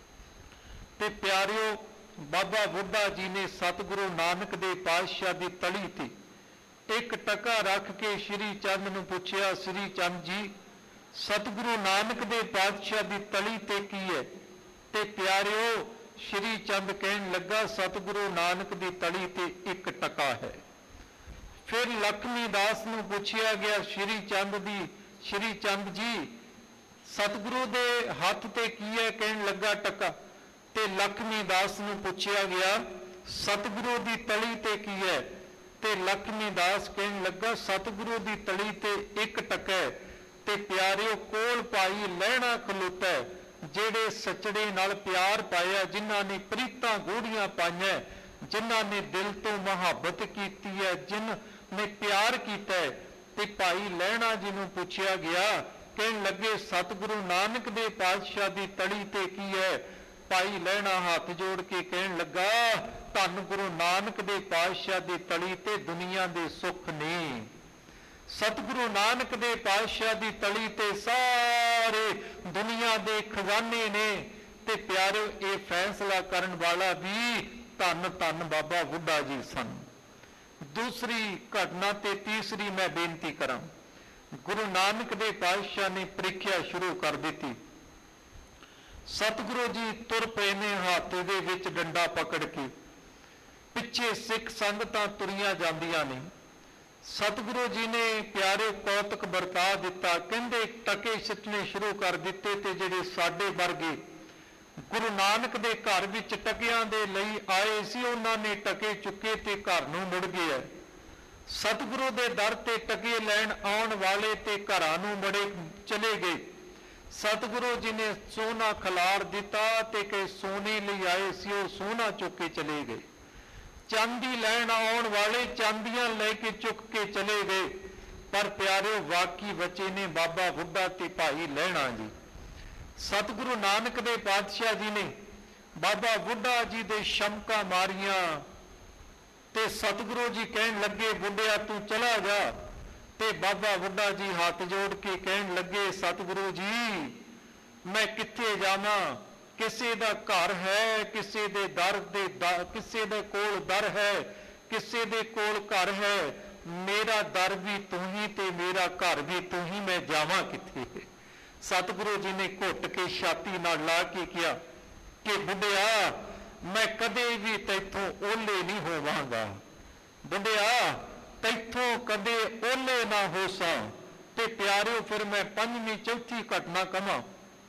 ਤੇ ਪਿਆਰਿਓ, ਬਾਬਾ ਬੁੱਢਾ ਜੀ ਨੇ ਸਤਿਗੁਰੂ ਨਾਨਕ ਦੇ ਪਾਤਸ਼ਾਹ ਦੀ ਤਲੀ ਤੇ ਇੱਕ ਟਕਾ ਰੱਖ ਕੇ ਸ਼੍ਰੀ ਚੰਦ ਨੂੰ ਪੁੱਛਿਆ, ਸ਼੍ਰੀ ਚੰਦ ਜੀ, ਸਤਿਗੁਰੂ ਨਾਨਕ ਦੇ ਪਾਤਸ਼ਾਹ ਦੀ ਤਲੀ ਤੇ ਕੀ ਹੈ। ਤੇ ਪਿਆਰਿਓ, ਸ਼੍ਰੀ ਚੰਦ ਕਹਿਣ ਲੱਗਾ, ਸਤਿਗੁਰੂ ਨਾਨਕ ਦੀ ਤਲੀ ਤੇ ਇੱਕ ਟਕਾ ਹੈ। ਫਿਰ ਲక్ష్ਮੀ ਦਾਸ ਨੂੰ ਪੁੱਛਿਆ ਗਿਆ, ਸ਼੍ਰੀ ਚੰਦ ਦੀ ਸ਼੍ਰੀ ਚੰਦ ਜੀ, ਸਤਿਗੁਰੂ ਦੇ ਹੱਥ ਤੇ ਕੀ ਹੈ। ਕਹਿਣ ਲੱਗਾ, ਟਕਾ। ਤੇ ਲక్ష్ਮੀ ਦਾਸ ਨੂੰ ਪੁੱਛਿਆ ਗਿਆ, ਸਤਿਗੁਰੂ ਦੀ ਤਲੀ ਤੇ ਕੀ ਹੈ। ਤੇ ਲక్ష్ਮੀ ਦਾਸ ਕਹਿਣ ਲੱਗਾ, ਸਤਿਗੁਰੂ ਦੀ ਤਲੀ ਤੇ ਇੱਕ ਟਕਾ ਹੈ। ਤੇ ਪਿਆਰਿਓ, ਕੋਲ ਭਾਈ ਲਹਿਣਾ ਖਲੋਤਾ, ਜਿਹੜੇ ਸੱਚੜੇ ਨਾਲ ਪਿਆਰ ਪਾਇਆ, ਜਿਨ੍ਹਾਂ ਨੇ ਪ੍ਰੀਤਾਂ ਗੂੜੀਆਂ ਪਾਈਆਂ, ਜਿਨ੍ਹਾਂ ਨੇ ਦਿਲ ਤੋਂ ਮੁਹੱਬਤ ਕੀਤੀ ਹੈ, ਜਿਨ੍ਹਾਂ ਨੇ ਪਿਆਰ ਕੀਤਾ ਹੈ। ਤੇ ਭਾਈ ਲਹਿਣਾ ਜੀ ਨੂੰ ਪੁੱਛਿਆ ਗਿਆ, ਕਹਿਣ ਲੱਗੇ, ਸਤਿਗੁਰੂ ਨਾਨਕ ਦੇ ਪਾਤਸ਼ਾਹ ਦੀ ਤਲੀ ਤੇ ਕੀ ਹੈ। ਭਾਈ ਲਹਿਣਾ ਹੱਥ ਜੋੜ ਕੇ ਕਹਿਣ ਲੱਗਾ, ਧੰਨ ਗੁਰੂ ਨਾਨਕ ਦੇ ਪਾਤਸ਼ਾਹ ਦੀ ਤਲੀ ਤੇ ਦੁਨੀਆ ਦੇ ਸੁੱਖ ਨੇ। ਸਤਿਗੁਰੂ ਨਾਨਕ ਦੇ ਪਾਤਸ਼ਾਹ ਦੀ ਤਲੀ ਤੇ ਸਾਰੇ ਦੁਨੀਆ ਦੇ ਖਜ਼ਾਨੇ ਨੇ। ਤੇ ਪਿਆਰਿਓ, ਇਹ ਫੈਸਲਾ ਕਰਨ ਵਾਲਾ ਵੀ ਧੰਨ ਧੰਨ ਬਾਬਾ ਬੁੱਢਾ ਜੀ ਸਨ। ਦੂਸਰੀ ਘਟਨਾ ਤੇ ਤੀਸਰੀ ਮੈਂ ਬੇਨਤੀ ਕਰਾਂ, ਗੁਰੂ ਨਾਨਕ ਦੇ ਪਾਤਸ਼ਾਹ ਨੇ ਪ੍ਰੀਖਿਆ ਸ਼ੁਰੂ ਕਰ ਦਿੱਤੀ। ਸਤਿਗੁਰੂ ਜੀ ਤੁਰ ਪਏ ਨੇ ਹੱਥ ਦੇ ਵਿੱਚ ਡੰਡਾ ਪਕੜ ਕੇ, ਪਿੱਛੇ ਸਿੱਖ ਸੰਗਤਾਂ ਤੁਰੀਆਂ ਜਾਂਦੀਆਂ ਨੇ। ਸਤਿਗੁਰੂ ਜੀ ਨੇ ਪਿਆਰੇ ਕੌਤਕ ਵਰਤਾ ਦਿੱਤਾ, ਕਹਿੰਦੇ ਟਕੇ ਸਿੱਟਣੇ ਸ਼ੁਰੂ ਕਰ ਦਿੱਤੇ। ਤੇ ਜਿਹੜੇ ਸਾਡੇ ਵਰਗੇ ਗੁਰੂ ਨਾਨਕ ਦੇ ਘਰ ਵਿੱਚ ਟਕਿਆਂ ਦੇ ਲਈ ਆਏ ਸੀ, ਉਹਨਾਂ ਨੇ ਟਕੇ ਚੁੱਕੇ ਤੇ ਘਰ ਨੂੰ ਮੁੜ ਗਏ। ਸਤਿਗੁਰੂ ਦੇ ਦਰ ਤੇ ਟਕੇ ਲੈਣ ਆਉਣ ਵਾਲੇ ਤੇ ਘਰਾਂ ਨੂੰ ਮੁੜੇ ਚਲੇ ਗਏ। ਸਤਿਗੁਰੂ ਜੀ ਨੇ ਸੋਨਾ ਖਿਲਾਰ ਦਿੱਤਾ ਤੇ ਕਿ ਸੋਨੇ ਲਈ ਆਏ ਸੀ ਉਹ ਸੋਨਾ ਚੁੱਕ ਕੇ ਚਲੇ ਗਏ। ਚਾਂਦੀ ਲੈਣ ਆਉਣ ਵਾਲੇ ਚਾਂਦੀਆਂ ਲੈ ਕੇ ਚੁੱਕ ਕੇ ਚਲੇ ਗਏ। ਪਰ ਪਿਆਰਿਓ, ਵਾਕੀ ਬਚੇ ਨੇ ਬਾਬਾ ਬੁੱਢਾ ਤੇ ਭਾਈ ਲਹਿਣਾ ਜੀ। ਸਤਿਗੁਰੂ ਨਾਨਕ ਦੇ ਪਾਤਸ਼ਾਹ ਜੀ ਨੇ ਬਾਬਾ ਬੁੱਢਾ ਜੀ ਦੇ ਸ਼ਮਕਾਂ ਮਾਰੀਆਂ ਤੇ ਸਤਿਗੁਰੂ ਜੀ ਕਹਿਣ ਲੱਗੇ, ਬੁੱਢਿਆ ਤੂੰ ਚਲਾ ਜਾ। ਤੇ ਬਾਬਾ ਬੁੱਢਾ ਜੀ ਹੱਥ ਜੋੜ ਕੇ ਕਹਿਣ ਲੱਗੇ, ਸਤਿਗੁਰੂ ਜੀ ਮੈਂ ਕਿੱਥੇ ਜਾਵਾਂ? ਕਿਸੇ ਦਾ ਘਰ ਹੈ, ਕਿਸੇ ਦੇ ਦਰ ਦੇ ਕਿਸੇ ਦੇ ਕੋਲ ਦਰ ਹੈ, ਕਿਸੇ ਦੇ ਕੋਲ ਘਰ ਹੈ। ਮੇਰਾ ਦਰ ਵੀ ਤੂੰ ਹੀ ਤੇ ਮੇਰਾ ਘਰ ਵੀ ਤੂੰ ਹੀ, ਮੈਂ ਜਾਵਾਂ ਕਿੱਥੇ? ਸਤਿਗੁਰੂ ਜੀ ਨੇ ਘੁੱਟ ਕੇ ਛਾਤੀ ਨਾਲ ਲਾ ਕੇ ਕਿਹਾ ਕਿ ਬੁੱਢਿਆ, ਮੈਂ ਕਦੇ ਵੀ ਤੈਥੋਂ ਓਲੇ ਨਹੀਂ ਹੋਵਾਂਗਾ। ਬੁੱਢਿਆ, ਤੈਥੋਂ ਕਦੇ ਓਲੇ ਨਾ ਹੋਸਾਂ। ਤੇ ਪਿਆਰਿਓ, ਫਿਰ ਮੈਂ ਪੰਜਵੀਂ ਚੌਥੀ ਘਟਨਾ ਕਵਾਂ।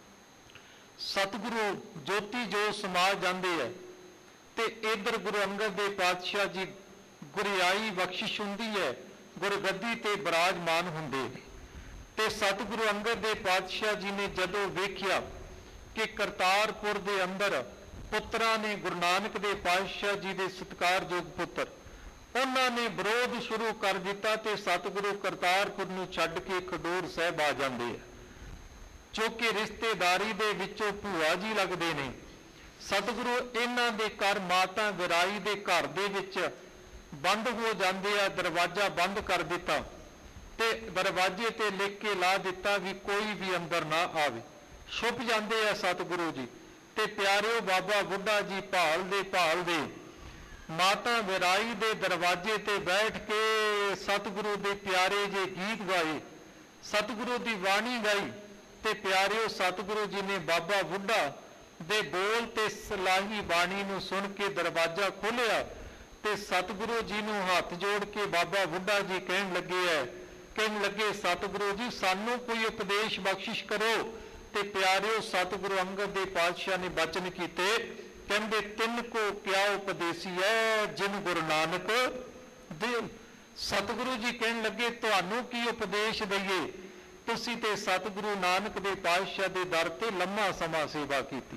ਸਤਿਗੁਰੂ ਜੋਤੀ ਜੋ ਸਮਾ ਜਾਂਦੇ ਹੈ ਤੇ ਇਧਰ ਗੁਰੂ ਅੰਗਦ ਦੇ ਪਾਤਸ਼ਾਹ ਜੀ ਗੁਰਿਆਈ ਬਖਸ਼ਿਸ਼ ਹੁੰਦੀ ਹੈ, ਗੁਰਗੱਦੀ ਤੇ ਬਿਰਾਜਮਾਨ ਹੁੰਦੇ। ਤੇ ਸਤਿਗੁਰੂ ਅੰਗਦ ਦੇ ਪਾਤਸ਼ਾਹ ਜੀ ਨੇ ਜਦੋਂ ਵੇਖਿਆ ਕਿ ਕਰਤਾਰਪੁਰ ਦੇ ਅੰਦਰ ਪੁੱਤਰਾਂ ਨੇ ਗੁਰੂ ਨਾਨਕ ਦੇ ਪਾਤਸ਼ਾਹ ਜੀ ਦੇ ਸਤਿਕਾਰਯੋਗ ਪੁੱਤਰ, ਉਹਨਾਂ ਨੇ ਵਿਰੋਧ ਸ਼ੁਰੂ ਕਰ ਦਿੱਤਾ ਤੇ ਸਤਿਗੁਰੂ ਕਰਤਾਰਪੁਰ ਨੂੰ ਛੱਡ ਕੇ ਖਡੂਰ ਸਾਹਿਬ ਆ ਜਾਂਦੇ ਆ, ਜੋ ਕਿ ਰਿਸ਼ਤੇਦਾਰੀ ਦੇ ਵਿੱਚੋਂ ਭੂਆ ਜੀ ਲੱਗਦੇ ਨੇ। ਸਤਿਗੁਰੂ ਇਹਨਾਂ ਦੇ ਘਰ ਮਾਤਾ ਵਿਰਾਈ ਦੇ ਘਰ ਦੇ ਵਿੱਚ ਬੰਦ ਹੋ ਜਾਂਦੇ ਆ, ਦਰਵਾਜ਼ਾ ਬੰਦ ਕਰ ਦਿੱਤਾ ਤੇ ਦਰਵਾਜ਼ੇ ਤੇ ਲਿਖ ਕੇ ਲਾ ਦਿੱਤਾ ਵੀ ਕੋਈ ਵੀ ਅੰਦਰ ਨਾ ਆਵੇ। ਛੁਪ ਜਾਂਦੇ ਆ ਸਤਿਗੁਰੂ ਜੀ। ਤੇ ਪਿਆਰਿਓ, ਬਾਬਾ ਬੁੱਢਾ ਜੀ ਭਾਲਦੇ ਭਾਲਦੇ ਮਾਤਾ ਵਿਰਾਈ ਦੇ ਦਰਵਾਜ਼ੇ ਤੇ ਬੈਠ ਕੇ ਸਤਿਗੁਰੂ ਦੇ ਪਿਆਰੇ ਜੇ ਗੀਤ ਗਾਏ, ਸਤਿਗੁਰੂ ਦੀ ਬਾਣੀ ਗਾਈ। ਤੇ ਪਿਆਰਿਓ, ਸਤਿਗੁਰੂ ਜੀ ਨੇ ਬਾਬਾ ਬੁੱਢਾ ਦੇ ਬੋਲ ਤੇ ਸਲਾਹੀ ਬਾਣੀ ਨੂੰ ਸੁਣ ਕੇ ਦਰਵਾਜ਼ਾ ਖੋਲ੍ਹਿਆ ਤੇ ਸਤਿਗੁਰੂ ਜੀ ਨੂੰ ਹੱਥ ਜੋੜ ਕੇ ਬਾਬਾ ਬੁੱਢਾ ਜੀ ਕਹਿਣ ਲੱਗੇ ਹੈ ਕਹਿਣ ਲੱਗੇ ਸਤਿਗੁਰੂ ਜੀ, ਸਾਨੂੰ ਕੋਈ ਉਪਦੇਸ਼ ਬਖਸ਼ਿਸ਼ ਕਰੋ। ਤੇ ਪਿਆਰਿਓ, ਸਤਿਗੁਰੂ ਅੰਗਦ ਦੇ ਪਾਤਸ਼ਾਹ ਨੇ ਬਚਨ ਕੀਤੇ, ਕਹਿੰਦੇ ਤਿੰਨ ਕੋ ਕਿਆ ਉਪਦੇਸੀ ਹੈ ਜਿਨ ਗੁਰੂ ਨਾਨਕ ਦੇ। ਸਤਿਗੁਰੂ ਜੀ ਕਹਿਣ ਲੱਗੇ, ਤੁਹਾਨੂੰ ਕੀ ਉਪਦੇਸ਼ ਦਈਏ? ਤੁਸੀਂ ਤੇ ਸਤਿਗੁਰੂ ਨਾਨਕ ਦੇ ਪਾਤਸ਼ਾਹ ਦੇ ਦਰ ਤੇ ਲੰਮਾ ਸਮਾਂ ਸੇਵਾ ਕੀਤੀ।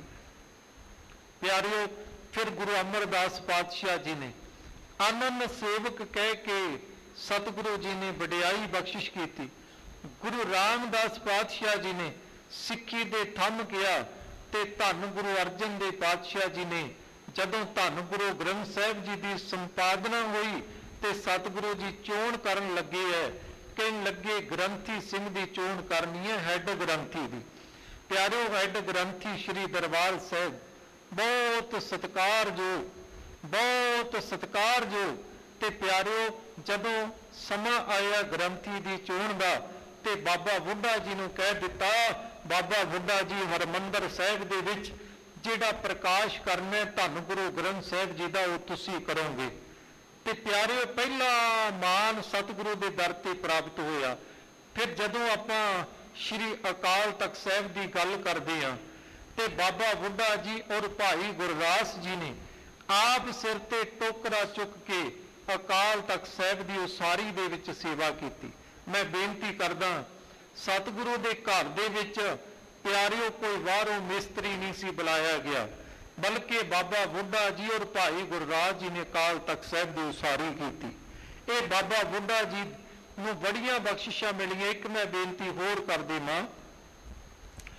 ਪਿਆਰਿਓ, ਫਿਰ ਗੁਰੂ ਅਮਰਦਾਸ ਪਾਤਸ਼ਾਹ ਜੀ ਨੇ ਆਨੰਦ ਸੇਵਕ ਕਹਿ ਕੇ ਸਤਿਗੁਰੂ ਜੀ ਨੇ ਵਡਿਆਈ ਬਖਸ਼ਿਸ਼ ਕੀਤੀ। ਗੁਰੂ ਰਾਮਦਾਸ ਪਾਤਸ਼ਾਹ ਜੀ ਨੇ ਸਿੱਖੀ ਦੇ ਥੰਮ ਕਿਹਾ ਤੇ ਧੰਨ ਗੁਰੂ ਅਰਜਨ ਦੇ ਪਾਤਸ਼ਾਹ ਜੀ ਨੇ ਜਦੋਂ ਧੰਨ ਗੁਰੂ ਗ੍ਰੰਥ ਸਾਹਿਬ ਜੀ ਦੀ ਸੰਪਾਦਨਾ ਹੋਈ ਤੇ ਸਤਿਗੁਰੂ ਜੀ ਚੋਣ ਕਰਨ ਲੱਗੇ ਹੈ, ਕਹਿਣ ਲੱਗੇ ਗ੍ਰੰਥੀ ਸਿੰਘ ਦੀ ਚੋਣ ਕਰਨੀ ਹੈ, ਹੈੱਡ ਗ੍ਰੰਥੀ ਦੀ। ਪਿਆਰਿਓ, ਹੈੱਡ ਗ੍ਰੰਥੀ ਸ਼੍ਰੀ ਦਰਬਾਰ ਸਾਹਿਬ ਬਹੁਤ ਸਤਿਕਾਰਯੋਗ, ਬਹੁਤ ਸਤਿਕਾਰਯੋਗ। ਤੇ ਪਿਆਰਿਓ, ਜਦੋਂ ਸਮਾਂ ਆਇਆ ਗ੍ਰੰਥੀ ਦੀ ਚੋਣ ਦਾ ਤੇ ਬਾਬਾ ਬੁੱਢਾ ਜੀ ਨੂੰ ਕਹਿ ਦਿੱਤਾ, ਬਾਬਾ ਬੁੱਢਾ ਜੀ ਹਰਿਮੰਦਰ ਸਾਹਿਬ ਦੇ ਵਿੱਚ ਜਿਹੜਾ ਪ੍ਰਕਾਸ਼ ਕਰਨਾ ਧੰਨ ਗੁਰੂ ਗ੍ਰੰਥ ਸਾਹਿਬ ਜੀ ਦਾ ਉਹ ਤੁਸੀਂ ਕਰੋਗੇ। ਤੇ ਪਿਆਰਿਓ, ਪਹਿਲਾ ਮਾਨ ਸਤਿਗੁਰੂ ਦੇ ਦਰ ਤੇ ਪ੍ਰਾਪਤ ਹੋਇਆ। ਫਿਰ ਜਦੋਂ ਆਪਾਂ ਸ਼੍ਰੀ ਅਕਾਲ ਤਖਤ ਸਾਹਿਬ ਦੀ ਗੱਲ ਕਰਦੇ ਹਾਂ ਤੇ ਬਾਬਾ ਬੁੱਢਾ ਜੀ ਔਰ ਭਾਈ ਗੁਰਦਾਸ ਜੀ ਨੇ ਆਪ ਸਿਰ ਤੇ ਟੋਕਰਾ ਚੁੱਕ ਕੇ ਅਕਾਲ ਤਖਤ ਸਾਹਿਬ ਦੀ ਉਸਾਰੀ ਦੇ ਵਿੱਚ ਸੇਵਾ ਕੀਤੀ। ਮੈਂ ਬੇਨਤੀ ਕਰਦਾ, ਸਤਿਗੁਰੂ ਦੇ ਘਰ ਦੇ ਵਿੱਚ ਪਿਆਰਿਓ ਕੋਈ ਬਾਹਰੋਂ ਮਿਸਤਰੀ ਨਹੀਂ ਸੀ ਬੁਲਾਇਆ ਗਿਆ, ਬਲਕਿ ਬਾਬਾ ਬੁੱਢਾ ਜੀ ਔਰ ਭਾਈ ਗੁਰਦਾਸ ਜੀ ਨੇ ਅਕਾਲ ਤਖਤ ਸਾਹਿਬ ਦੀ ਉਸਾਰੀ ਕੀਤੀ। ਇਹ ਬਾਬਾ ਬੁੱਢਾ ਜੀ ਨੂੰ ਬੜੀਆਂ ਬਖਸ਼ਿਸ਼ਾਂ ਮਿਲੀਆਂ। ਇੱਕ ਮੈਂ ਬੇਨਤੀ ਹੋਰ ਕਰ ਦੇਵਾਂ,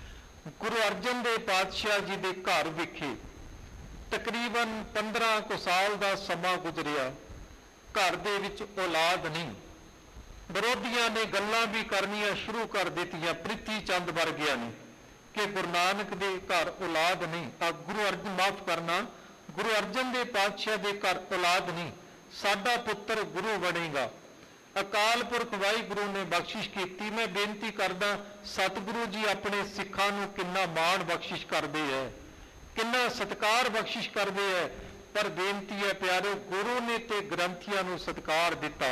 ਗੁਰੂ ਅਰਜਨ ਦੇਵ ਪਾਤਸ਼ਾਹ ਜੀ ਦੇ ਘਰ ਵਿਖੇ ਤਕਰੀਬਨ ਪੰਦਰਾਂ ਕੁ ਸਾਲ ਦਾ ਸਮਾਂ ਗੁਜ਼ਰਿਆ। ਘਰ ਦੇ ਵਿੱਚ ਔਲਾਦ ਨਹੀਂ। ਵਿਰੋਧੀਆਂ ਨੇ ਗੱਲਾਂ ਵੀ ਕਰਨੀਆਂ ਸ਼ੁਰੂ ਕਰ ਦਿੱਤੀਆਂ ਪ੍ਰਿਥੀ ਚੰਦ ਵਰਗਿਆਂ ਨੇ ਕਿ ਗੁਰੂ ਨਾਨਕ ਦੇ ਘਰ ਔਲਾਦ ਨਹੀਂ। ਆ ਗੁਰੂ ਅਰਜਨ ਮਾਫ ਕਰਨਾ ਗੁਰੂ ਅਰਜਨ ਦੇਵ ਪਾਤਸ਼ਾਹ ਦੇ ਘਰ ਔਲਾਦ ਨਹੀਂ, ਸਾਡਾ ਪੁੱਤਰ ਗੁਰੂ ਬਣੇਗਾ। ਅਕਾਲ ਪੁਰਖ ਵਾਹਿਗੁਰੂ ਨੇ ਬਖਸ਼ਿਸ਼ ਕੀਤੀ। ਮੈਂ ਬੇਨਤੀ ਕਰਦਾ, ਸਤਿਗੁਰੂ ਜੀ ਆਪਣੇ ਸਿੱਖਾਂ ਨੂੰ ਕਿੰਨਾ ਮਾਣ ਬਖਸ਼ਿਸ਼ ਕਰਦੇ ਹੈ, ਕਿੰਨਾ ਸਤਿਕਾਰ ਬਖਸ਼ਿਸ਼ ਕਰਦੇ ਹੈ। ਪਰ ਬੇਨਤੀ ਹੈ ਪਿਆਰਿਓ, ਗੁਰੂ ਨੇ ਤੇ ਗ੍ਰੰਥੀਆਂ ਨੂੰ ਸਤਿਕਾਰ ਦਿੱਤਾ,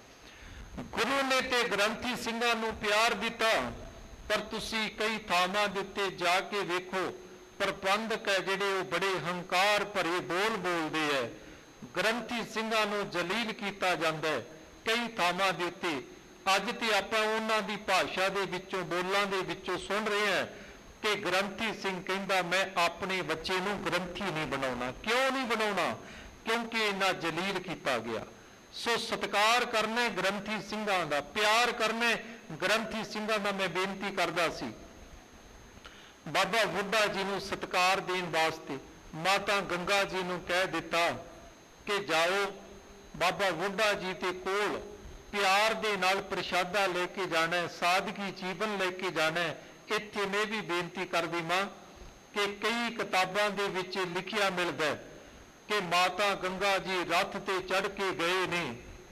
ਗੁਰੂ ਨੇ ਤੇ ਗ੍ਰੰਥੀ ਸਿੰਘਾਂ ਨੂੰ ਪਿਆਰ ਦਿੱਤਾ। ਪਰ ਤੁਸੀਂ ਕਈ ਥਾਵਾਂ ਦੇ ਉੱਤੇ ਜਾ ਕੇ ਵੇਖੋ, ਪ੍ਰਬੰਧਕ ਹੈ ਜਿਹੜੇ ਉਹ ਬੜੇ ਹੰਕਾਰ ਭਰੇ ਬੋਲ ਬੋਲਦੇ ਹੈ। ਗ੍ਰੰਥੀ ਸਿੰਘਾਂ ਨੂੰ ਜਲੀਲ ਕੀਤਾ ਜਾਂਦਾ ਹੈ ਕਈ ਥਾਵਾਂ ਦੇ ਉੱਤੇ। ਅੱਜ ਤੇ ਆਪਾਂ ਉਹਨਾਂ ਦੀ ਭਾਸ਼ਾ ਦੇ ਵਿੱਚੋਂ, ਬੋਲਾਂ ਦੇ ਵਿੱਚੋਂ ਸੁਣ ਰਹੇ ਹਾਂ ਕਿ ਗ੍ਰੰਥੀ ਸਿੰਘ ਕਹਿੰਦਾ ਮੈਂ ਆਪਣੇ ਬੱਚੇ ਨੂੰ ਗ੍ਰੰਥੀ ਨਹੀਂ ਬਣਾਉਣਾ। ਕਿਉਂ ਨਹੀਂ ਬਣਾਉਣਾ? ਕਿਉਂਕਿ ਇਹਨਾਂ ਜਲੀਲ ਕੀਤਾ ਗਿਆ। ਸੋ ਸਤਿਕਾਰ ਕਰਨਾ ਗ੍ਰੰਥੀ ਸਿੰਘਾਂ ਦਾ, ਪਿਆਰ ਕਰਨਾ ਗ੍ਰੰਥੀ ਸਿੰਘਾਂ ਦਾ। ਮੈਂ ਬੇਨਤੀ ਕਰਦਾ ਸੀ ਬਾਬਾ ਬੁੱਢਾ ਜੀ ਨੂੰ ਸਤਿਕਾਰ ਦੇਣ ਵਾਸਤੇ ਮਾਤਾ ਗੰਗਾ ਜੀ ਨੂੰ ਕਹਿ ਦਿੱਤਾ ਕਿ ਜਾਓ ਬਾਬਾ ਬੁੱਢਾ ਜੀ ਦੇ ਕੋਲ ਪਿਆਰ ਦੇ ਨਾਲ ਪ੍ਰਸ਼ਾਦਾ ਲੈ ਕੇ ਜਾਣਾ, ਸਾਦਗੀ ਜੀਵਨ ਲੈ ਕੇ ਜਾਣਾ। ਇੱਥੇ ਮੈਂ ਵੀ ਬੇਨਤੀ ਕਰਦੀ ਮਾਂ ਕਿ ਕਈ ਕਿਤਾਬਾਂ ਦੇ ਵਿੱਚ ਲਿਖਿਆ ਮਿਲਦਾ ਕਿ ਮਾਤਾ ਗੰਗਾ ਜੀ ਰੱਥ ਤੇ ਚੜ੍ਹ ਕੇ ਗਏ ਨੇ,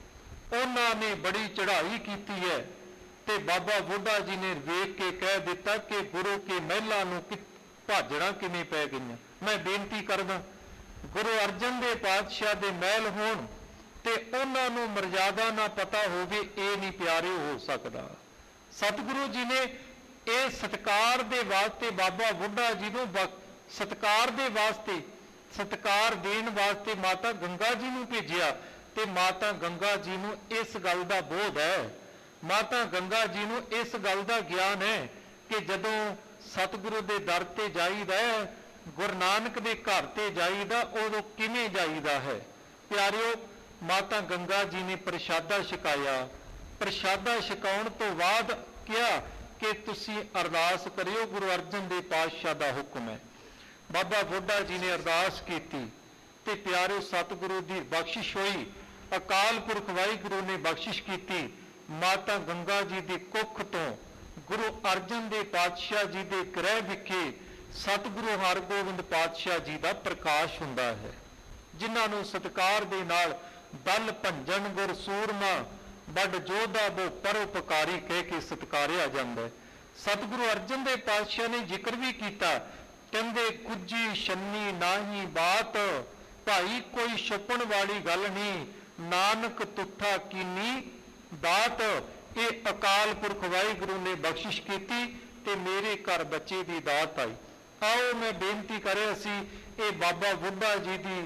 ਉਹਨਾਂ ਨੇ ਬੜੀ ਚੜ੍ਹਾਈ ਕੀਤੀ ਹੈ ਤੇ ਬਾਬਾ ਬੁੱਢਾ ਜੀ ਨੇ ਵੇਖ ਕੇ ਕਹਿ ਦਿੱਤਾ ਕਿ ਗੁਰੂ ਕੇ ਮਹਿਲਾਂ ਨੂੰ ਭਾਜੜਾਂ ਕਿਵੇਂ ਪੈ ਗਈਆਂ। ਮੈਂ ਬੇਨਤੀ ਕਰਦਾ, ਗੁਰੂ ਅਰਜਨ ਦੇਵ ਪਾਤਸ਼ਾਹ ਦੇ ਮਹਿਲ ਹੋਣ ਤੇ ਉਹਨਾਂ ਨੂੰ ਮਰਜ਼ਾਦਾ ਨਾ ਪਤਾ ਹੋਵੇ, ਇਹ ਨਹੀਂ ਪਿਆਰੇ ਹੋ ਸਕਦਾ। ਸਤਿਗੁਰੂ ਜੀ ਨੇ ਇਹ ਸਤਿਕਾਰ ਦੇ ਵਾਸਤੇ ਬਾਬਾ ਬੁੱਢਾ ਜੀ ਨੂੰ ਸਤਿਕਾਰ ਦੇ ਵਾਸਤੇ, ਸਤਿਕਾਰ ਦੇਣ ਵਾਸਤੇ ਮਾਤਾ ਗੰਗਾ ਜੀ ਨੂੰ ਭੇਜਿਆ ਤੇ ਮਾਤਾ ਗੰਗਾ ਜੀ ਨੂੰ ਇਸ ਗੱਲ ਦਾ ਬੋਧ ਹੈ, ਮਾਤਾ ਗੰਗਾ ਜੀ ਨੂੰ ਇਸ ਗੱਲ ਦਾ ਗਿਆਨ ਹੈ ਕਿ ਜਦੋਂ ਸਤਿਗੁਰੂ ਦੇ ਦਰ ਤੇ ਜਾਈਦਾ, ਗੁਰੂ ਨਾਨਕ ਦੇ ਘਰ ਤੇ ਜਾਈਦਾ, ਉਦੋਂ ਕਿਵੇਂ ਜਾਈਦਾ ਹੈ। ਪਿਆਰਿਓ, ਮਾਤਾ ਗੰਗਾ ਜੀ ਨੇ ਪ੍ਰਸ਼ਾਦਾ ਛਕਾਇਆ। ਪ੍ਰਸ਼ਾਦਾ ਛਕਾਉਣ ਤੋਂ ਬਾਅਦ ਕਿਹਾ ਕਿ ਤੁਸੀਂ ਅਰਦਾਸ ਕਰਿਓ, ਗੁਰੂ ਅਰਜਨ ਦੇਵ ਪਾਤਸ਼ਾਹ ਦਾ ਹੁਕਮ ਹੈ। ਬਾਬਾ ਬੁੱਢਾ ਜੀ ਨੇ ਅਰਦਾਸ ਕੀਤੀ ਤੇ ਪਿਆਰਿਓ ਸਤਿਗੁਰੂ ਦੀ ਬਖਸ਼ਿਸ਼ ਹੋਈ। ਅਕਾਲ ਪੁਰਖ ਵਾਹਿਗੁਰੂ ਨੇ ਬਖਸ਼ਿਸ਼ ਕੀਤੀ। ਮਾਤਾ ਗੰਗਾ ਜੀ ਦੀ ਕੁੱਖ ਤੋਂ ਗੁਰੂ ਅਰਜਨ ਦੇਵ ਪਾਤਸ਼ਾਹ ਜੀ ਦੇ ਗ੍ਰਹਿ ਵਿਖੇ ਸਤਿਗੁਰੂ ਹਰਗੋਬਿੰਦ ਪਾਤਸ਼ਾਹ ਜੀ ਦਾ ਪ੍ਰਕਾਸ਼ ਹੁੰਦਾ ਹੈ, ਜਿਨ੍ਹਾਂ ਨੂੰ ਸਤਿਕਾਰ ਦੇ ਨਾਲ ਦਲ ਭੰਜਨ ਗੁਰ ਸੂਰਮਾ ਵੱਡ ਜੋਧਾ ਬੋ ਪਰਉਪਕਾਰੀ ਕਹਿ ਕੇ ਸਤਿਕਾਰਿਆ ਜਾਂਦਾ ਹੈ। ਸਤਿਗੁਰੂ ਅਰਜਨ ਦੇਵ ਪਾਤਸ਼ਾਹ ਨੇ ਜ਼ਿਕਰ ਵੀ ਕੀਤਾ, ਕਹਿੰਦੇ ਕੁੱਜੀ ਛੰਨੀ ਨਾਹੀ ਬਾਤ, ਭਾਈ ਕੋਈ ਛੁਪਣ ਵਾਲੀ ਗੱਲ ਨਹੀਂ, ਨਾਨਕ ਤੁਠਾ ਕੀਨੀ ਦਾਤ। ਇਹ ਅਕਾਲ ਪੁਰਖ ਵਾਹਿਗੁਰੂ ਨੇ ਬਖਸ਼ਿਸ਼ ਕੀਤੀ ਤੇ ਮੇਰੇ ਘਰ ਬੱਚੇ ਦੀ ਦਾਤ ਆਈ। ਆਓ ਮੈਂ ਬੇਨਤੀ ਕਰਿਆ ਸੀ, ਇਹ ਬਾਬਾ ਬੁੱਢਾ ਜੀ ਦੀ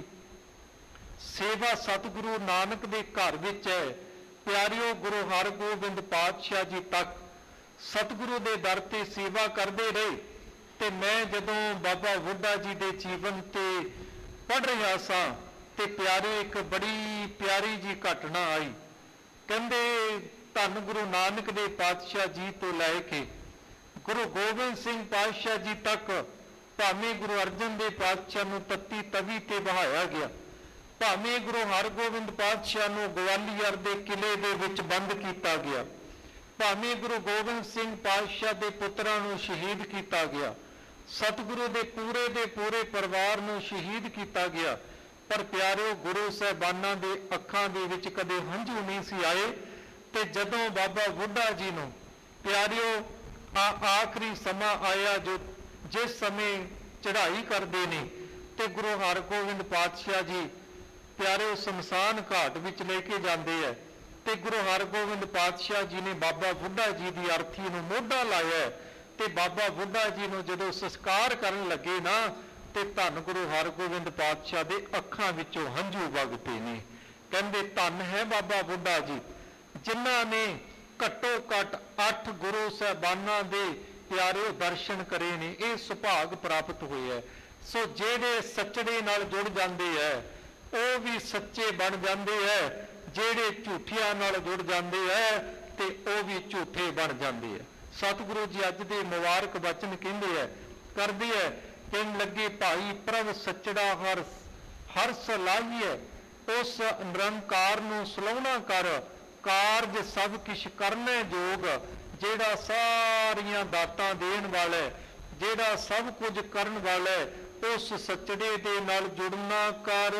ਸੇਵਾ ਸਤਿਗੁਰੂ ਨਾਨਕ ਦੇ ਘਰ ਵਿੱਚ ਹੈ। ਪਿਆਰਿਓ, ਗੁਰੂ ਹਰਗੋਬਿੰਦ ਪਾਤਸ਼ਾਹ ਜੀ ਤੱਕ ਸਤਿਗੁਰੂ ਦੇ ਦਰ ਤੇ ਸੇਵਾ ਕਰਦੇ ਰਹੇ ਤੇ ਮੈਂ ਜਦੋਂ ਬਾਬਾ ਬੁੱਢਾ ਜੀ ਦੇ ਜੀਵਨ ਤੇ ਪੜ੍ਹ ਰਿਹਾ ਸਾਂ ਤੇ ਪਿਆਰੇ ਇੱਕ ਬੜੀ ਪਿਆਰੀ ਜੀ ਘਟਨਾ ਆਈ। ਕਹਿੰਦੇ ਧੰਨ ਗੁਰੂ ਨਾਨਕ ਦੇ ਪਾਤਸ਼ਾਹ ਜੀ ਤੋਂ ਲੈ ਕੇ ਗੁਰੂ ਗੋਬਿੰਦ ਸਿੰਘ ਪਾਤਸ਼ਾਹ ਜੀ ਤੱਕ ਭਾਵੇਂ ਗੁਰੂ ਅਰਜਨ ਦੇਵ ਪਾਤਸ਼ਾਹ ਨੂੰ ਤੱਤੀ ਤਵੀ ਤੇ ਬਹਾਇਆ ਗਿਆ, ਭਾਵੇਂ ਗੁਰੂ ਹਰਗੋਬਿੰਦ ਪਾਤਸ਼ਾਹ ਨੂੰ ਗਵਾਲੀਅਰ ਦੇ ਕਿਲੇ ਦੇ ਵਿੱਚ ਬੰਦ ਕੀਤਾ ਗਿਆ, ਭਾਵੇਂ ਗੁਰੂ ਗੋਬਿੰਦ ਸਿੰਘ ਪਾਤਸ਼ਾਹ ਦੇ ਪੁੱਤਰਾਂ ਨੂੰ ਸ਼ਹੀਦ ਕੀਤਾ ਗਿਆ, ਸਤਿਗੁਰੂ ਦੇ ਪੂਰੇ ਦੇ ਪੂਰੇ ਪਰਿਵਾਰ ਨੂੰ ਸ਼ਹੀਦ ਕੀਤਾ ਗਿਆ, ਪਰ ਪਿਆਰਿਓ ਗੁਰੂ ਸਾਹਿਬਾਨਾਂ ਦੇ ਅੱਖਾਂ ਦੇ ਵਿੱਚ ਕਦੇ ਹੰਝੂ ਨਹੀਂ ਸੀ ਆਏ। ਤੇ ਜਦੋਂ ਬਾਬਾ ਬੁੱਢਾ ਜੀ ਨੂੰ ਪਿਆਰਿਓ ਆ ਆਖਰੀ ਸਮਾਂ ਆਇਆ, ਜੋ ਜਿਸ ਸਮੇਂ ਚੜ੍ਹਾਈ ਕਰਦੇ ਨੇ ਤੇ ਗੁਰੂ ਹਰਗੋਬਿੰਦ ਪਾਤਸ਼ਾਹ ਜੀ ਪਿਆਰਿਓ ਸ਼ਮਸ਼ਾਨ ਘਾਟ ਵਿੱਚ ਲੈ ਕੇ ਜਾਂਦੇ ਹੈ ਤੇ ਗੁਰੂ ਹਰਗੋਬਿੰਦ ਪਾਤਸ਼ਾਹ ਜੀ ਨੇ ਬਾਬਾ ਬੁੱਢਾ ਜੀ ਦੀ ਅਰਥੀ ਨੂੰ ਮੋਢਾ ਲਾਇਆ ਤੇ ਬਾਬਾ ਬੁੱਢਾ ਜੀ ਨੂੰ ਜਦੋਂ ਸੰਸਕਾਰ ਕਰਨ ਲੱਗੇ ਨਾ ਤੇ ਧੰਨ ਗੁਰੂ ਹਰਗੋਬਿੰਦ ਪਾਤਸ਼ਾਹ ਦੇ ਅੱਖਾਂ ਵਿੱਚੋਂ ਹੰਝੂ ਵਗ ਪਏ ਨੇ। ਕਹਿੰਦੇ ਧੰਨ ਹੈ ਬਾਬਾ ਬੁੱਢਾ ਜੀ, ਜਿਨ੍ਹਾਂ ਨੇ ਘੱਟੋ ਘੱਟ ਅੱਠ ਗੁਰੂ ਸਾਹਿਬਾਨਾਂ ਦੇ ਪਿਆਰਿਓ ਦਰਸ਼ਨ ਕਰੇ ਨੇ, ਇਹ ਸੁਭਾਗ ਪ੍ਰਾਪਤ ਹੋਇਆ। ਸੋ ਜਿਹੜੇ ਸੱਚੜੇ ਨਾਲ ਜੁੜ ਜਾਂਦੇ ਹੈ ਉਹ ਵੀ ਸੱਚੇ ਬਣ ਜਾਂਦੇ ਹੈ, ਜਿਹੜੇ ਝੂਠਿਆਂ ਨਾਲ ਜੁੜ ਜਾਂਦੇ ਹੈ ਤੇ ਉਹ ਵੀ ਝੂਠੇ ਬਣ ਜਾਂਦੇ ਹੈ। ਸਤਿਗੁਰੂ ਜੀ ਅੱਜ ਦੇ ਮੁਬਾਰਕ ਬਚਨ ਕਹਿੰਦੇ ਹੈ, ਕਰਦੀ ਹੈ। ਕਹਿਣ ਲੱਗੇ ਭਾਈ ਪ੍ਰਭ ਸੱਚੜਾ ਹਰ ਹਰ ਸਲਾਹੀਐ, ਉਸ ਨਿਰੰਕਾਰ ਨੂੰ ਸਲਾਹੁਣਾ ਕਰ, ਕਾਰਜ ਸਭ ਕਿਛ ਕਰਨਾ ਜੋਗ, ਜਿਹੜਾ ਸਾਰੀਆਂ ਦਾਤਾਂ ਦੇਣ ਵਾਲਾ, ਜਿਹੜਾ ਸਭ ਕੁਝ ਕਰਨ ਵਾਲਾ, ਉਸ ਸੱਚੜੇ ਦੇ ਨਾਲ ਜੁੜਨਾ ਕਰ।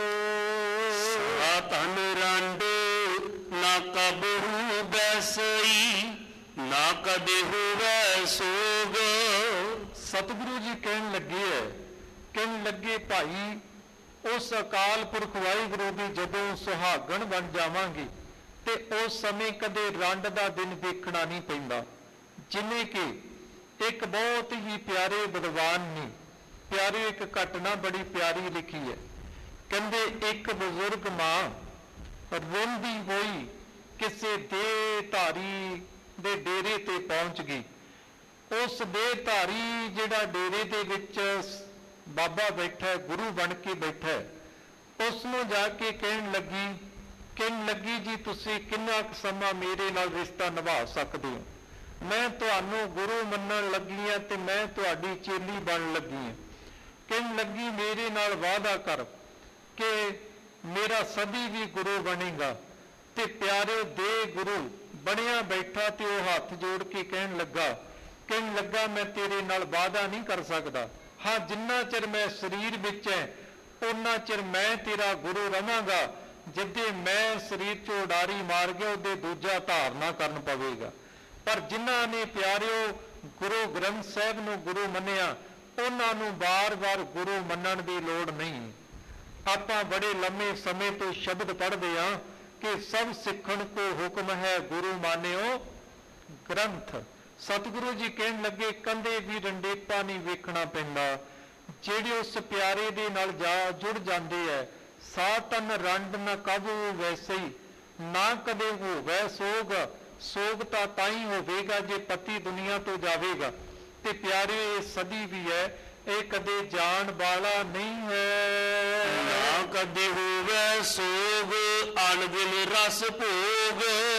ਸਾ ਧਨ ਰੰਡ ਨਾ ਕਬਹੂ ਬੈਸਈ, ਨਾ ਕਦੇ ਹੋਵੇ ਸੋਗ। ਸਤਿਗੁਰੂ ਜੀ ਕਹਿਣ ਲੱਗੇ ਹੈ, ਕਹਿਣ ਲੱਗੇ ਭਾਈ ਉਸ ਅਕਾਲ ਪੁਰਖ ਵਾਹਿਗੁਰੂ ਦੀ ਜਦੋਂ ਸੁਹਾਗਣ ਬਣ ਜਾਵਾਂਗੇ ਤੇ ਉਸ ਸਮੇਂ ਕਦੇ ਰੰਡ ਦਾ ਦਿਨ ਦੇਖਣਾ ਨਹੀਂ ਪੈਂਦਾ। ਜਿਵੇਂ ਕਿ ਇੱਕ ਬਹੁਤ ਹੀ ਪਿਆਰੇ ਵਿਦਵਾਨ ਨੇ ਪਿਆਰੀ ਇੱਕ ਘਟਨਾ ਬੜੀ ਪਿਆਰੀ ਲਿਖੀ ਹੈ। ਕਹਿੰਦੇ ਇੱਕ ਬਜ਼ੁਰਗ ਮਾਂ ਰੋਂਦੀ ਹੋਈ ਕਿਸੇ ਦੇਹਧਾਰੀ ਦੇ ਡੇਰੇ ਤੇ ਪਹੁੰਚ ਗਈ। ਉਸ ਦੇਹਧਾਰੀ ਜਿਹੜਾ ਡੇਰੇ ਦੇ ਵਿੱਚ ਬਾਬਾ ਬੈਠਾ, ਗੁਰੂ ਬਣ ਕੇ ਬੈਠਾ, ਉਸ ਨੂੰ ਜਾ ਕੇ ਕਹਿਣ ਲੱਗੀ ਕਹਿਣ ਲੱਗੀ ਜੀ ਤੁਸੀਂ ਕਿੰਨਾ ਕੁ ਸਮਾਂ ਮੇਰੇ ਨਾਲ ਰਿਸ਼ਤਾ ਨਿਭਾ ਸਕਦੇ ਹੋ? ਮੈਂ ਤੁਹਾਨੂੰ ਗੁਰੂ ਮੰਨਣ ਲੱਗੀ ਹਾਂ ਤੇ ਮੈਂ ਤੁਹਾਡੀ ਚੇਲੀ ਬਣ ਲੱਗੀ ਹਾਂ। ਕਹਿਣ ਲੱਗੀ ਮੇਰੇ ਨਾਲ ਵਾਅਦਾ ਕਰ ਕਿ ਮੇਰਾ ਸਦੀ ਵੀ ਗੁਰੂ ਬਣੇਗਾ। ਤੇ ਪਿਆਰੇ ਦੇ ਗੁਰੂ ਬਣਿਆ ਬੈਠਾ ਤੇ ਉਹ ਹੱਥ ਜੋੜ ਕੇ ਕਹਿਣ ਲੱਗਾ ਕਹਿਣ ਲੱਗਾ ਮੈਂ ਤੇਰੇ ਨਾਲ ਵਾਅਦਾ ਨਹੀਂ ਕਰ ਸਕਦਾ, ਹਾਂ ਜਿੰਨਾ ਚਿਰ ਮੈਂ ਸਰੀਰ ਵਿੱਚ ਹੈ ਉਹਨਾਂ ਚਿਰ ਮੈਂ ਤੇਰਾ ਗੁਰੂ ਰਵਾਂਗਾ। ਜਿੱਦੇ ਮੈਂ ਸਰੀਰ ਚੋਂ ਉਡਾਰੀ ਮਾਰ ਗਿਆ ਉਹਦੇ ਦੂਜਾ ਧਾਰਨਾ ਕਰਨ ਪਵੇਗਾ। ਪਰ ਜਿਨ੍ਹਾਂ ਨੇ ਪਿਆਰਿਓ ਗੁਰੂ ਗ੍ਰੰਥ ਸਾਹਿਬ ਨੂੰ ਗੁਰੂ ਮੰਨਿਆ ਉਹਨਾਂ ਨੂੰ ਬਾਰ-ਬਾਰ ਗੁਰੂ ਮੰਨਣ ਦੀ ਲੋੜ ਨਹੀਂ। ਆਪਾਂ ਬੜੇ ਲੰਮੇ ਸਮੇਂ ਤੋਂ ਸ਼ਬਦ ਪੜ੍ਹਦੇ ਹਾਂ ਕਿ ਸਭ ਸਿੱਖਣ ਕੋ ਹੁਕਮ ਹੈ ਗੁਰੂ ਮਾਨਿਓ ਗ੍ਰੰਥ। ਸਤਿਗੁਰੂ ਜੀ ਕਹਿਣ ਲੱਗੇ ਕੰਧੇ ਵੀ ਰੰਡੇਪਾ ਨਹੀਂ ਵੇਖਣਾ ਪੈਂਦਾ। ਜਿਹੜੇ ਉਸ ਪਿਆਰੇ ਦੇ ਨਾਲ ਜਾ ਜੁੜ ਜਾਂਦੇ ਹੈ, ਸਾ ਤਨ ਰੰਡ ਨ ਕਾਬੂ ਵੈਸੇ ਹੀ, ਨਾ ਕਦੇ ਹੋਵੇ ਸੋਗ। ਸੋਗ ਤਾਂ ਤਾਂ ਹੀ ਹੋਵੇਗਾ ਜੇ ਪਤੀ ਦੁਨੀਆ ਤੋਂ ਜਾਵੇਗਾ। ਤੇ ਪਿਆਰੇ ਇਹ ਸਦੀ ਵੀ ਹੈ, ਇਹ ਕਦੇ ਜਾਣ ਵਾਲਾ ਨਹੀਂ ਹੈ। ਨਾ ਕਦੇ ਹੋਵੇ ਸੋਗ, ਅਣਗਿਣ ਰਸ ਭੋਗ,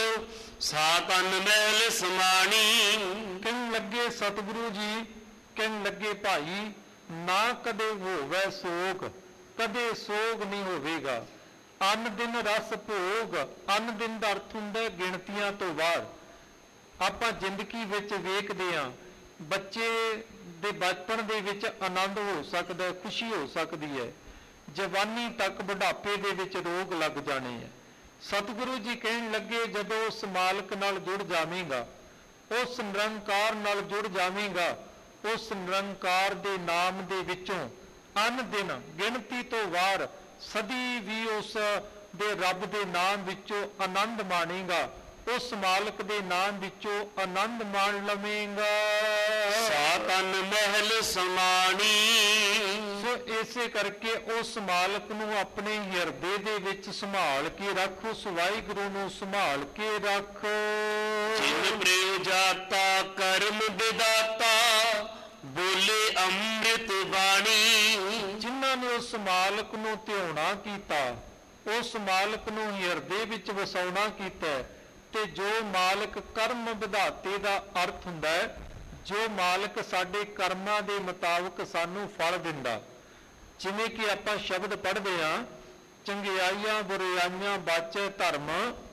ਸਾ ਤਨ ਮਹਿਲ ਸਮਾਣੀ। ਕਹਿਣ ਲੱਗੇ ਸਤਿਗੁਰੂ ਜੀ ਕਹਿਣ ਲੱਗੇ ਭਾਈ ਨਾ ਕਦੇ ਹੋਵੇ ਸੋਗ, ਕਦੇ ਸੋਗ ਨਹੀਂ ਹੋਵੇਗਾ। ਅੰਨ ਦਿਨ ਰਸ ਭੋਗ, ਅੰਨ ਦਿਨ ਦਾ ਅਰਥ ਹੁੰਦਾ ਗਿਣਤੀਆਂ ਤੋਂ ਬਾਹਰ। ਆਪਾਂ ਜ਼ਿੰਦਗੀ ਵਿੱਚ ਵੇਖਦੇ ਹਾਂ ਬੱਚੇ ਦੇ ਬਚਪਨ ਦੇ ਵਿੱਚ ਆਨੰਦ ਹੋ ਸਕਦਾ, ਖੁਸ਼ੀ ਹੋ ਸਕਦੀ ਹੈ, ਜਵਾਨੀ ਤੱਕ ਬੁਢਾਪੇ ਦੇ ਵਿੱਚ ਰੋਗ ਲੱਗ ਜਾਣੇ ਹੈ। ਸਤਿਗੁਰੂ ਜੀ ਕਹਿਣ ਲੱਗੇ ਜਦੋਂ ਉਸ ਮਾਲਕ ਨਾਲ ਜੁੜ ਜਾਵੇਂਗਾ, ਉਸ ਨਿਰੰਕਾਰ ਨਾਲ ਜੁੜ ਜਾਵੇਂਗਾ, ਉਸ ਨਿਰੰਕਾਰ ਦੇ ਨਾਮ ਦੇ ਵਿੱਚੋਂ ਅੰਨ ਦਿਨ ਗਿਣਤੀ ਤੋਂ ਵਾਰ ਸਦੀ ਵੀ ਉਸ ਦੇ ਰੱਬ ਦੇ ਨਾਮ ਵਿੱਚੋਂ ਆਨੰਦ ਮਾਣੇਗਾ, ਉਸ ਮਾਲਕ ਦੇ ਨਾਮ ਵਿੱਚੋਂ ਆਨੰਦ ਮਾਣ ਲਵੇਂਗਾ। ਸਾ ਤਨ ਮਹਿਲ ਸਮਾਣੀ। ਸੋ ਇਸੇ ਕਰਕੇ ਉਸ ਮਾਲਕ ਨੂੰ ਆਪਣੇ ਹਿਰਦੇ ਦੇ ਵਿੱਚ ਸੰਭਾਲ ਕੇ ਰੱਖ, ਉਸ ਵਾਹਿਗੁਰੂ ਨੂੰ ਸੰਭਾਲ ਕੇ ਰੱਖ। ਜਿਨ ਪ੍ਰੇਮ ਜਾਤਾ ਕਰਮ ਵਿਦਾਤਾ, ਬੋਲੇ ਅੰਮ੍ਰਿਤ ਬਾਣੀ। ਜਿਨ੍ਹਾਂ ਨੇ ਉਸ ਮਾਲਕ ਨੂੰ ਧਿਆਉਣਾ ਕੀਤਾ, ਉਸ ਮਾਲਕ ਨੂੰ ਹਿਰਦੇ ਵਿੱਚ ਵਸਾਉਣਾ ਕੀਤਾ, ਤੇ ਜੋ ਮਾਲਕ ਕਰਮ ਵਿਧਾਤੇ ਦਾ ਅਰਥ ਹੁੰਦਾ ਹੈ, ਜੋ ਮਾਲਕ ਸਾਡੇ ਕਰਮਾਂ ਦੇ ਮੁਤਾਬਕ ਸਾਨੂੰ ਫਲ ਦਿੰਦਾ। ਜਿਵੇਂ ਕਿ ਆਪਾਂ ਸ਼ਬਦ ਪੜ੍ਹਦੇ ਹਾਂ, ਚੰਗਿਆਈਆਂ ਬੁਰਾਈਆਂ ਬਾਚੈ ਧਰਮ,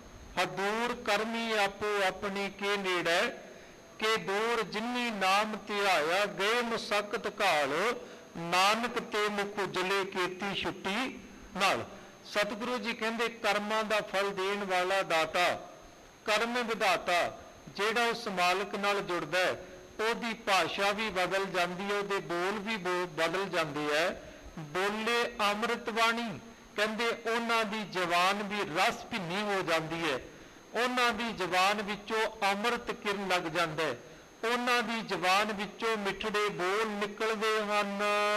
ਹਦੂਰ ਕਰਮੀ ਆਪੋ ਆਪਣੀ ਕੇ ਨੇੜੇ, ਕਿ ਦੂਰ ਜਿਨੀ ਨਾਮ ਧਿਆਇਆ ਗਏ ਮੁਸਕਤ ਘਾਲ, ਨਾਨਕ ਤੇ ਮੁਖ ਉਜਲੇ ਕੀਤੀ ਛੁੱਟੀ ਨਾਲ। ਸਤਿਗੁਰੂ ਜੀ ਕਹਿੰਦੇ ਕਰਮਾਂ ਦਾ ਫਲ ਦੇਣ ਵਾਲਾ ਦਾਤਾ, ਕਰਮ ਵਿਧਾਤਾ ਜਿਹੜਾ ਉਸ ਮਾਲਕ ਨਾਲ ਜੁੜਦਾ ਹੈ, ਉਹਦੀ ਭਾਸ਼ਾ ਵੀ ਬਦਲ ਜਾਂਦੀ ਹੈ, ਉਹਦੇ ਬੋਲ ਵੀ ਬਦਲ ਜਾਂਦੇ ਹੈ। ਬੋਲੇ ਅੰਮ੍ਰਿਤ ਬਾਣੀ, ਕਹਿੰਦੇ ਉਹਨਾਂ ਦੀ ਜ਼ਬਾਨ ਵੀ ਰਸ ਭਿੰਨੀ ਹੋ ਜਾਂਦੀ ਹੈ, ਉਹਨਾਂ ਦੀ ਜ਼ਬਾਨ ਵਿੱਚੋਂ ਅੰਮ੍ਰਿਤ ਕਿਰਨ ਲੱਗ ਜਾਂਦਾ ਹੈ, ਉਹਨਾਂ ਦੀ ਜ਼ਬਾਨ ਵਿੱਚੋਂ ਮਿੱਠੜੇ ਬੋਲ ਨਿਕਲਦੇ ਹਨ।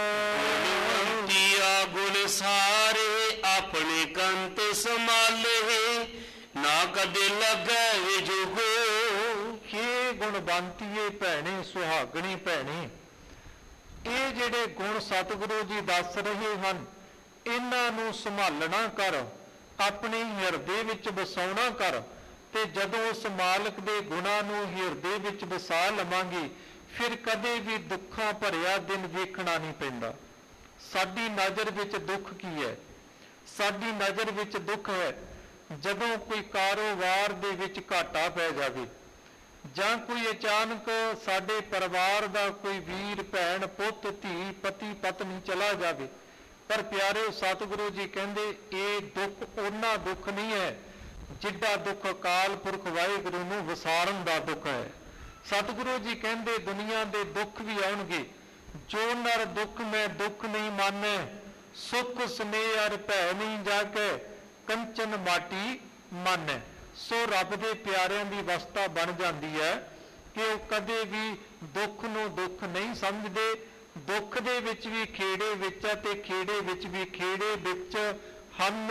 ਕੀਆ ਗੁਣ ਸਾਰੇ ਆਪਣੇ ਕੰਤ ਸੰਭਾਲੇ, ਨਾ ਕਦੇ ਲੱਗੇ ਵਿਜੁਗੋ। ਹੇ ਗੁਣਵੰਤੀਏ ਭੈਣੇ, ਸੁਹਾਗਣੀ ਭੈਣੇ, ਇਹ ਜਿਹੜੇ ਗੁਣ ਸਤਿਗੁਰੂ ਜੀ ਦੱਸ ਰਹੇ ਹਨ, ਇਹਨਾਂ ਨੂੰ ਸੰਭਾਲਣਾ ਕਰ, ਆਪਣੇ ਹਿਰਦੇ ਵਿੱਚ ਵਸਾਉਣਾ ਕਰ। ਤੇ ਜਦੋਂ ਉਸ ਮਾਲਕ ਦੇ ਗੁਣਾਂ ਨੂੰ ਹਿਰਦੇ ਵਿੱਚ ਵਸਾ ਲਵਾਂਗੇ, ਫਿਰ ਕਦੇ ਵੀ ਦੁੱਖਾਂ ਭਰਿਆ ਦਿਨ ਵੇਖਣਾ ਨਹੀਂ ਪੈਂਦਾ। ਸਾਡੀ ਨਜ਼ਰ ਵਿੱਚ ਦੁੱਖ ਕੀ ਹੈ? ਸਾਡੀ ਨਜ਼ਰ ਵਿੱਚ ਦੁੱਖ ਹੈ ਜਦੋਂ ਕੋਈ ਕਾਰੋਬਾਰ ਦੇ ਵਿੱਚ ਘਾਟਾ ਪੈ ਜਾਵੇ, ਜਾਂ ਕੋਈ ਅਚਾਨਕ ਸਾਡੇ ਪਰਿਵਾਰ ਦਾ ਕੋਈ ਵੀਰ ਭੈਣ ਪੁੱਤ ਧੀ ਪਤੀ ਪਤਨੀ ਚਲਾ ਜਾਵੇ। ਪਰ ਪਿਆਰਿਓ, ਸਤਿਗੁਰੂ ਜੀ ਕਹਿੰਦੇ ਇਹ ਦੁੱਖ ਉਹਨਾਂ ਦੁੱਖ ਨਹੀਂ ਹੈ ਜਿੱਡਾ ਦੁੱਖ ਅਕਾਲ ਪੁਰਖ ਵਾਹਿਗੁਰੂ ਨੂੰ ਵਿਸਾਰਨ ਦਾ ਦੁੱਖ ਹੈ। ਸਤਿਗੁਰੂ ਜੀ ਕਹਿੰਦੇ ਦੁਨੀਆ ਦੇ ਦੁੱਖ ਵੀ ਆਉਣਗੇ, ਜੋ ਨਰ ਦੁੱਖ ਮੈਂ ਦੁੱਖ ਨਹੀਂ ਮਾਨੈ, ਸੁਖ ਸਨੇਹ ਅਰ ਭੈ ਨਹੀਂ ਜਾਗੈ, ਕੰਚਨ ਮਾਟੀ ਮਾਨੈ। ਸੋ ਰੱਬ ਦੇ ਪਿਆਰਿਆਂ ਦੀ ਅਵਸਥਾ ਬਣ ਜਾਂਦੀ ਹੈ ਕਿ ਉਹ ਕਦੇ ਵੀ ਦੁੱਖ ਨੂੰ ਦੁੱਖ ਨਹੀਂ ਸਮਝਦੇ। ਦੁੱਖ ਦੇ ਵਿੱਚ ਵੀ ਖੇੜੇ ਵਿੱਚ ਹੈ ਤੇ ਖੇੜੇ ਵਿੱਚ ਵੀ ਖੇੜੇ ਵਿੱਚ ਹਨ।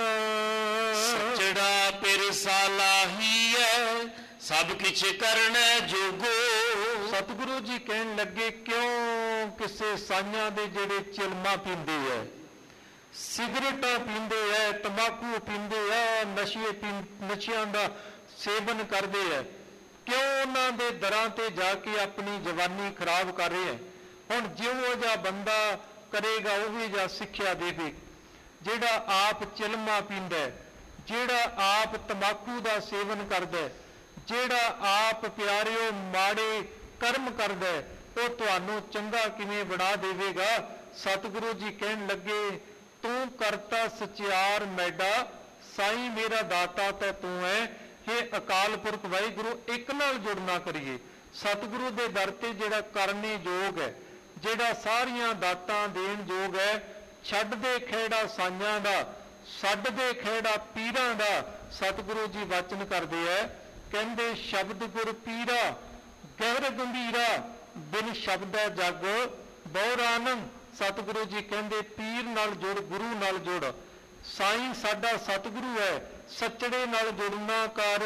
ਸੱਚੜਾ ਪਿਰ ਸਾਲਾਹੀ ਹੈ, ਸਭ ਕਿਛ ਕਰਨਾ ਜੋਗੋ। ਸਤਿਗੁਰੂ ਜੀ ਕਹਿਣ ਲੱਗੇ, ਕਿਉਂ ਕਿਸੇ ਸਾਈਆਂ ਦੇ ਜਿਹੜੇ ਚਿਲਮਾ ਪੀਂਦੇ ਹੈ, ਸਿਗਰਟਾਂ ਪੀਂਦੇ ਹੈ, ਤੰਬਾਕੂ ਪੀਂਦੇ ਹੈ, ਨਸ਼ੇ ਪੀ ਨਸ਼ਿਆਂ ਦਾ ਸੇਵਨ ਕਰਦੇ ਹੈ, ਕਿਉਂ ਉਹਨਾਂ ਦੇ ਦਰਾਂ ਤੇ ਜਾ ਕੇ ਆਪਣੀ ਜਵਾਨੀ ਖਰਾਬ ਕਰ ਰਹੇ ਹੈ? ਹੁਣ ਜਿਹੋ ਜਿਹਾ ਬੰਦਾ ਕਰੇਗਾ ਉਹੀ ਜਿਹਾ ਸਿੱਖਿਆ ਦੇਵੇ। ਜਿਹੜਾ ਆਪ ਚਿਲਮਾ ਪੀਂਦਾ, ਜਿਹੜਾ ਆਪ ਤੰਬਾਕੂ ਦਾ ਸੇਵਨ ਕਰਦਾ, ਜਿਹੜਾ ਆਪ ਪਿਆਰਿਓ ਮਾੜੇ ਕਰਮ ਕਰਦਾ, ਉਹ ਤੁਹਾਨੂੰ ਚੰਗਾ ਕਿਵੇਂ ਬਣਾ ਦੇਵੇਗਾ? ਸਤਿਗੁਰੂ ਜੀ ਕਹਿਣ ਲੱਗੇ, ਤੂੰ ਕਰਤਾ ਸਚਿਆਰ ਮੈਡਾ, ਸਾਈਂ ਮੇਰਾ ਦਾਤਾ ਤਾਂ ਤੂੰ ਹੈ। हे ਅਕਾਲ ਪੁਰਖ ਵਾਹਿਗੁਰੂ, ਇੱਕ ਨਾਲ ਜੁੜਨਾ ਕਰੀਏ। ਸਤਿਗੁਰੂ ਦੇ ਦਰ ਤੇ ਜਿਹੜਾ ਕਰਨੇ ਯੋਗ ਹੈ, ਜਿਹੜਾ ਸਾਰੀਆਂ ਦਾਤਾਂ ਦੇਣ ਯੋਗ ਹੈ, ਛੱਡ ਦੇ ਖਹਿੜਾ ਸਾਈਆਂ ਦਾ, ਛੱਡ ਦੇ ਖਹਿੜਾ ਪੀਰਾਂ ਦਾ। ਸਤਿਗੁਰੂ ਜੀ ਵਚਨ ਕਰਦੇ ਹੈ, ਕਹਿੰਦੇ ਸ਼ਬਦ ਗੁਰ ਪੀਰਾ ਗਹਿਰ ਗੰਭੀਰਾ, ਬਿਨ ਸ਼ਬਦੈ ਜਗ ਬਹੁ ਆਨੰਦ। ਸਤਿਗੁਰੂ ਜੀ ਕਹਿੰਦੇ ਪੀਰ ਨਾਲ ਜੁੜ, ਗੁਰੂ ਨਾਲ ਜੁੜ। ਸਾਈਂ ਸਾਡਾ ਸਤਿਗੁਰੂ ਹੈ, ਸੱਚੜੇ ਨਾਲ ਜੁੜਨਾ ਕਰ।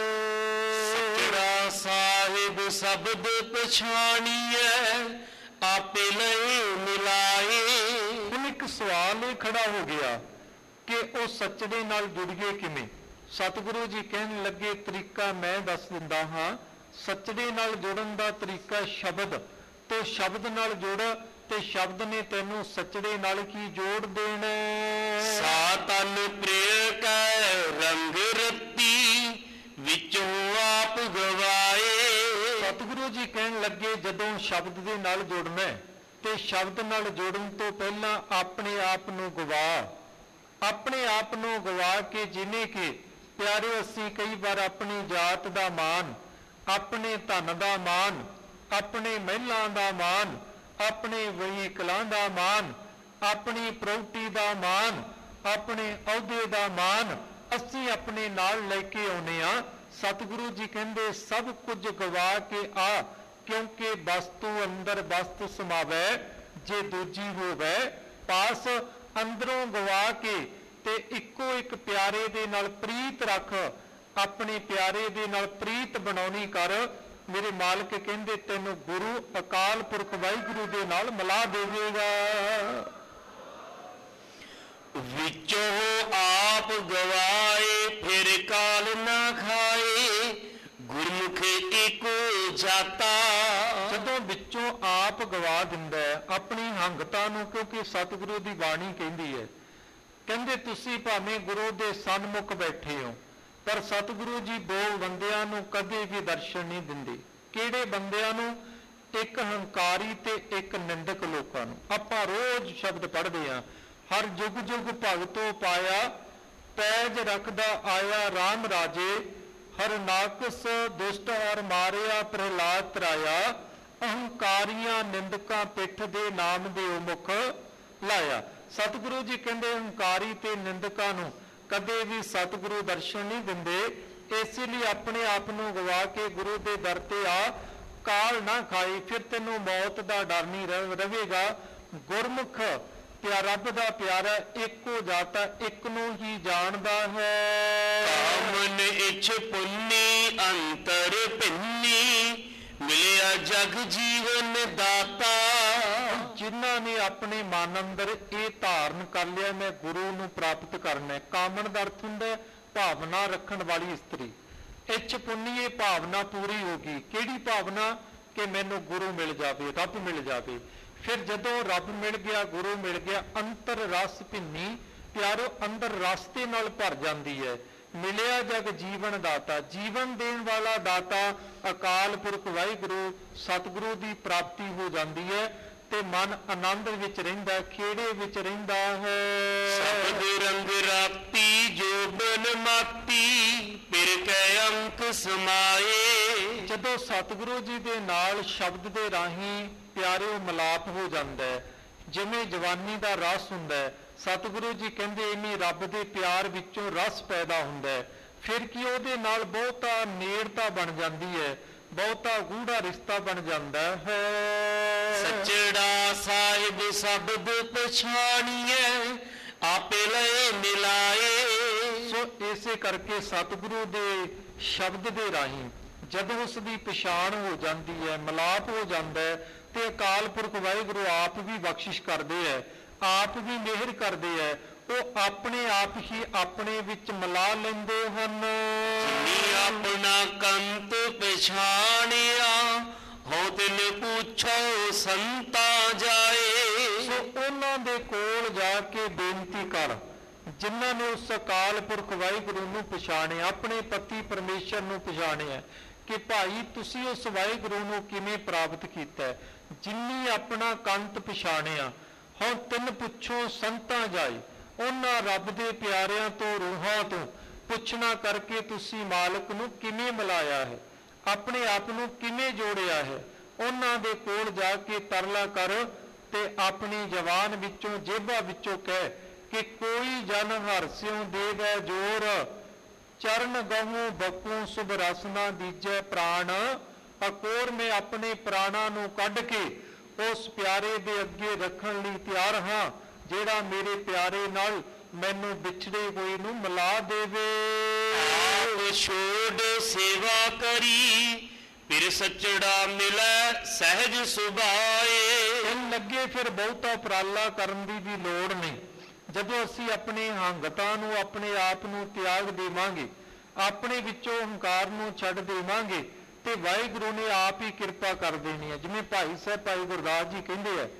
ਸੱਚੜਾ ਸਾਹਿਬ ਸ਼ਬਦ ਪਛਾਣੀਐ, ਆਪੇ ਲਈ ਮਿਲਾਏ। ਹੁਣ ਇੱਕ ਸਵਾਲ ਇਹ ਖੜਾ ਹੋ ਗਿਆ ਕਿ ਉਹ ਸੱਚੜੇ ਨਾਲ ਜੁੜੀਏ ਕਿਵੇਂ? ਸਤਿਗੁਰੂ ਜੀ ਕਹਿਣ ਲੱਗੇ, ਤਰੀਕਾ ਮੈਂ ਦੱਸ ਦਿੰਦਾ ਹਾਂ। ਸੱਚੜੇ ਨਾਲ ਜੁੜਨ ਦਾ ਤਰੀਕਾ ਸ਼ਬਦ ਤੋਂ, ਸ਼ਬਦ ਨਾਲ ਜੁੜ ਤੇ ਸ਼ਬਦ ਨੇ ਤੈਨੂੰ ਸੱਚੜੇ ਨਾਲ ਕੀ ਜੋੜ ਦੇਣਾ? ਸਾ ਤਨ ਪ੍ਰਿਯ ਕੈ ਰੰਗ ਰਤੀ, ਵਿੱਚੋਂ ਆਪ ਗਵਾਏ। ਸਤਿਗੁਰੂ ਜੀ ਕਹਿਣ ਲੱਗੇ, ਜਦੋਂ ਸ਼ਬਦ ਦੇ ਨਾਲ ਜੁੜਨਾ ਤੇ ਸ਼ਬਦ ਨਾਲ ਜੁੜਨ ਤੋਂ ਪਹਿਲਾਂ ਆਪਣੇ ਆਪ ਨੂੰ ਗਵਾ, ਆਪਣੇ ਆਪ ਨੂੰ ਗਵਾ ਕੇ, ਜਿਵੇਂ ਕਿ ਪਿਆਰੇ ਅਸੀਂ ਕਈ ਵਾਰ ਆਪਣੀ ਜਾਤ ਦਾ ਮਾਣ, ਆਪਣੇ ਧਨ ਦਾ ਮਾਣ, ਆਪਣੇ ਮਹਿਲਾਂ ਦਾ ਮਾਣ, ਆਪਣੇ ਵਹੀਕਲਾਂ ਦਾ ਮਾਣ, ਆਪਣੀ ਪ੍ਰਾਪਰਟੀ ਦਾ ਮਾਣ, ਆਪਣੇ ਅਹੁਦੇ ਦਾ ਮਾਣ ਅਸੀਂ ਆਪਣੇ ਨਾਲ ਲੈ ਕੇ ਆਉਨੇ ਆ। ਸਤਿਗੁਰੂ ਜੀ ਕਹਿੰਦੇ ਸਭ ਕੁਝ ਗਵਾ ਕੇ ਆ, ਕਿਉਂਕਿ ਵਸਤੂ ਅੰਦਰ ਵਸਤ ਸਮਾਵੈ, ਜੇ ਦੂਜੀ ਹੋਵੇ ਪਾਸ। ਅੰਦਰੋਂ ਗਵਾ ਕੇ ਤੇ ਇੱਕੋ ਇੱਕ ਪਿਆਰੇ ਦੇ ਨਾਲ ਪ੍ਰੀਤ ਰੱਖ, ਆਪਣੇ ਪਿਆਰੇ ਦੇ ਨਾਲ ਪ੍ਰੀਤ ਬਣਾਉਣੀ ਕਰ। ਮੇਰੇ ਮਾਲਕ ਕਹਿੰਦੇ ਤੈਨੂੰ ਗੁਰੂ ਅਕਾਲ ਪੁਰਖ ਵਾਹਿਗੁਰੂ ਦੇ ਨਾਲ ਮਿਲਾ ਦੇਵੇਗਾ। ਵਿੱਚੋਂ ਆਪ ਗਵਾਏ, ਫਿਰ ਕਾਲ ਨਾ ਖਾਏ, ਗੁਰਮੁਖੇ ਇੱਕੋ ਜਾਤਾ। ਜਦੋਂ ਵਿੱਚੋਂ ਆਪ ਗਵਾ ਦਿੰਦਾ ਆਪਣੀ ਹੰਗਤਾ ਨੂੰ, ਕਿਉਂਕਿ ਸਤਿਗੁਰੂ ਦੀ ਬਾਣੀ ਕਹਿੰਦੀ ਹੈ, ਕਹਿੰਦੇ ਤੁਸੀਂ ਭਾਵੇਂ ਗੁਰੂ ਦੇ ਸਨਮੁਖ ਬੈਠੇ ਹੋ, ਪਰ ਸਤਿਗੁਰੂ ਜੀ ਦੋ ਬੰਦਿਆਂ ਨੂੰ ਕਦੇ ਵੀ ਦਰਸ਼ਨ ਨਹੀਂ ਦਿੰਦੇ। ਕਿਹੜੇ ਬੰਦਿਆਂ ਨੂੰ? ਇੱਕ ਹੰਕਾਰੀ ਤੇ ਇੱਕ ਨਿੰਦਕ ਲੋਕਾਂ ਨੂੰ। ਆਪਾਂ ਰੋਜ਼ ਸ਼ਬਦ ਪੜ੍ਹਦੇ ਹਾਂ, ਹਰ ਜੁਗ ਜੁਗ ਭਗਤੋ ਪਾਇਆ, ਪੈਜ ਰੱਖਦਾ ਆਇਆ RAM ਰਾਜੇ, ਹਰ ਨਾਕਸ ਦੁਸ਼ਟ ਹਰ ਮਾਰਿਆ, ਪ੍ਰਹਿਲਾਦ ਤਰਾਇਆ, ਅਹੰਕਾਰੀਆਂ ਨਿੰਦਕਾਂ ਪਿੱਠ ਦੇ ਨਾਮ ਦੇ ਮੁਖ ਲਾਇਆ। ਸਤਿਗੁਰੂ ਜੀ ਕਹਿੰਦੇ ਹੰਕਾਰੀ ਤੇ ਨਿੰਦਕਾਂ ਨੂੰ ਕਦੇ ਵੀ ਸਤਿਗੁਰੂ ਦਰਸ਼ਨ ਨਹੀਂ ਦਿੰਦੇ। ਇਸੇ ਲਈ ਆਪਣੇ ਆਪ ਨੂੰ ਗਵਾ ਕੇ ਗੁਰੂ ਦੇ ਦਰ ਤੇ ਆ, ਕਾਲ ਨਾ ਖਾਈ, ਫਿਰ ਤੈਨੂੰ ਮੌਤ ਦਾ ਡਰ ਨਹੀਂ ਰਹੇਗਾ। ਗੁਰਮੁਖ ਪਿਆ ਰੱਬ ਦਾ ਪਿਆਰਾ ਇੱਕੋ ਜਾਤਾ, ਇੱਕ ਨੂੰ ਹੀ ਜਾਣਦਾ ਹੈ। ਕਾਮਨ ਇਛ ਪੁੰਨੀ ਅੰਤਰ ਭਿੰਨੀ, ਮਿਲਿਆ ਜਗ ਜੀਵਨ ਦਾਤਾ। ਜਿਨ੍ਹਾਂ ਨੇ ਆਪਣੇ ਮਨ ਅੰਦਰ ਇਹ ਧਾਰਨ ਕਰ ਲਿਆ ਮੈਂ ਗੁਰੂ ਨੂੰ ਪ੍ਰਾਪਤ ਕਰਨਾ ਹੈ। ਕਾਮਨ ਦਾ ਅਰਥ ਹੁੰਦਾ ਭਾਵਨਾ ਰੱਖਣ ਵਾਲੀ ਇਸਤਰੀ। ਇੱਛ ਪੁੰਨੀਏ ਭਾਵਨਾ ਪੂਰੀ ਹੋ ਗਈ। ਕਿਹੜੀ ਭਾਵਨਾ? ਕਿ ਮੈਨੂੰ ਗੁਰੂ ਮਿਲ ਜਾਵੇ, ਰੱਬ ਮਿਲ ਜਾਵੇ। ਫਿਰ ਜਦੋਂ ਰੱਬ ਮਿਲ ਗਿਆ, ਗੁਰੂ ਮਿਲ ਗਿਆ, ਅੰਤਰ ਰਸ ਭਿੰਨੀ ਪਿਆਰੋ ਅੰਦਰ ਰਸਤੇ ਨਾਲ ਭਰ ਜਾਂਦੀ ਹੈ। ਮਿਲਿਆ ਜਗ ਜੀਵਨ ਦਾਤਾ, ਜੀਵਨ ਦੇਣ ਵਾਲਾ ਦਾਤਾ ਅਕਾਲ ਪੁਰਖ ਵਾਹਿਗੁਰੂ ਸਤਿਗੁਰੂ ਦੀ ਪ੍ਰਾਪਤੀ ਹੋ ਜਾਂਦੀ ਹੈ ਤੇ ਮਨ ਆਨੰਦ ਵਿੱਚ ਰਹਿੰਦਾ, ਖੇੜੇ ਵਿੱਚ ਰਹਿੰਦਾ ਹੈ। ਸਬਦ ਰੰਗ ਰਾਤੀ ਜੋਬਨ ਮਾਤੀ ਫਿਰ ਕੈ ਅੰਕ ਸਮਾਏ। ਜਦੋਂ ਸਤਿਗੁਰੂ ਜੀ ਦੇ ਨਾਲ ਸ਼ਬਦ ਦੇ ਰਾਹੀਂ ਪਿਆਰਿਓ ਮਿਲਾਪ ਹੋ ਜਾਂਦਾ ਹੈ, ਜਿਵੇਂ ਜਵਾਨੀ ਦਾ ਰਸ ਹੁੰਦਾ ਹੈ, ਸਤਿਗੁਰੂ ਜੀ ਕਹਿੰਦੇ ਇਨੀ ਰੱਬ ਦੇ ਪਿਆਰ ਵਿੱਚੋਂ ਰਸ ਪੈਦਾ ਹੁੰਦਾ ਹੈ। ਫਿਰ ਕੀ ਉਹਦੇ ਨਾਲ ਬਹੁਤਾ ਨੇੜਤਾ ਬਣ ਜਾਂਦੀ ਹੈ, ਬਹੁਤਾ ਗੂੜਾ ਰਿਸ਼ਤਾ ਬਣ ਜਾਂਦਾ ਹੈ। ਸੱਚੜਾ ਸਾਹਿਬ ਸ਼ਬਦ ਪਛਾਣੀਐ ਆਪੇ ਲਏ ਮਿਲਾਏ। ਸੋ ਇਸੇ ਕਰਕੇ ਸਤਿਗੁਰੂ ਦੇ ਸ਼ਬਦ ਦੇ ਰਾਹੀਂ ਜਦੋਂ ਉਸ ਦੀ ਪਛਾਣ ਹੋ ਜਾਂਦੀ ਹੈ, ਮਿਲਾਪ ਹੋ ਜਾਂਦਾ ਹੈ, ਤੇ ਅਕਾਲ ਪੁਰਖ ਵਾਹਿਗੁਰੂ ਆਪ ਵੀ ਬਖਸ਼ਿਸ਼ ਕਰਦੇ ਹੈ, ਆਪ ਵੀ ਮਿਹਰ ਕਰਦੇ ਹੈ। ਉਹ ਆਪਣੇ ਆਪ ਹੀ ਆਪਣੇ ਵਿੱਚ ਮਿਲਾ ਲੈਂਦੇ ਹਨ। ਜਿਨੀ ਆਪਣਾ ਕੰਤ ਪਛਾਣਿਆ ਹੋ ਤਿਨ ਪੁੱਛੋ ਸੰਤਾ ਜਾਏ। ਸੋ ਉਹਨਾਂ ਦੇ ਕੋਲ ਜਾ ਕੇ ਬੇਨਤੀ ਕਰ, ਜਿਨ੍ਹਾਂ ਨੇ ਉਸ ਅਕਾਲ ਪੁਰਖ ਵਾਹਿਗੁਰੂ ਨੂੰ ਪਛਾਣਿਆ, ਆਪਣੇ ਪਤੀ ਪਰਮੇਸ਼ਰ ਨੂੰ ਪਛਾਣਿਆ ਕਿ ਭਾਈ ਤੁਸੀਂ ਉਸ ਵਾਹਿਗੁਰੂ ਨੂੰ ਕਿਵੇਂ ਪ੍ਰਾਪਤ ਕੀਤਾ। ਜਿਨੀ ਆਪਣਾ ਕੰਤ ਪਛਾਣਿਆ ਹੁਣ ਤਿੰਨ ਪੁੱਛੋ ਸੰਤਾਂ ਜਾਏ। ਉਹਨਾਂ ਰੱਬ ਦੇ ਪਿਆਰਿਆਂ ਤੋਂ, ਰੂਹਾਂ ਤੋਂ ਪੁੱਛਣਾ ਕਰਕੇ ਤੁਸੀਂ ਮਾਲਕ ਨੂੰ ਕਿਵੇਂ ਮਿਲਾਇਆ ਹੈ, ਆਪਣੇ ਆਪ ਨੂੰ ਕਿਵੇਂ ਜੋੜਿਆ ਹੈ। ਉਹਨਾਂ ਦੇ ਕੋਲ ਜਾ ਕੇ ਤਰਲਾ ਕਰ ਤੇ ਆਪਣੀ ਜ਼ਬਾਨ ਵਿੱਚੋਂ, ਜੇਬਾਂ ਵਿੱਚੋਂ ਕਹਿ ਕਿ ਕੋਈ ਜਨ ਹਰਸਿਉ ਦੇਵੈ ਜੋਰ, ਚਰਨ ਗਹੂ ਬਕੂ ਸੁਭ ਰਸਨਾ ਦੀਜੈ ਪ੍ਰਾਣ। ਅਕੋਰ ਮੈਂ ਆਪਣੇ ਪ੍ਰਾਣਾਂ ਨੂੰ ਕੱਢ ਕੇ ਉਸ ਪਿਆਰੇ ਦੇ ਅੱਗੇ ਰੱਖਣ ਲਈ ਤਿਆਰ ਹਾਂ, ਜਿਹੜਾ ਮੇਰੇ ਪਿਆਰੇ ਨਾਲ ਮੈਨੂੰ ਵਿਛੜੇ ਹੋਏ ਨੂੰ ਮਿਲਾ ਦੇਵੇ। ਆਪ ਛੋੜ ਸੇਵਾ ਕਰੀ ਫਿਰ ਸੱਚੜਾ ਮਿਲੈ ਸਹਿਜ ਸੁਭਾਏ। ਇਹ ਲੱਗੇ ਫਿਰ ਬਹੁਤਾ ਉਪਰਾਲਾ ਕਰਨ ਦੀ ਵੀ ਲੋੜ ਨਹੀਂ। ਜਦੋਂ ਅਸੀਂ ਆਪਣੀ ਹੰਗਤਾ ਨੂੰ, ਆਪਣੇ ਆਪ ਨੂੰ ਤਿਆਗ ਦੇਵਾਂਗੇ, ਆਪਣੇ ਵਿੱਚੋਂ ਹੰਕਾਰ ਨੂੰ ਛੱਡ ਦੇਵਾਂਗੇ, ਤੇ ਵਾਹਿਗੁਰੂ ਨੇ ਆਪ ਹੀ ਕਿਰਪਾ ਕਰ ਦੇਣੀ ਹੈ। ਜਿਵੇਂ ਭਾਈ ਸਾਹਿਬ ਭਾਈ ਗੁਰਦਾਸ ਜੀ ਕਹਿੰਦੇ ਹੈ,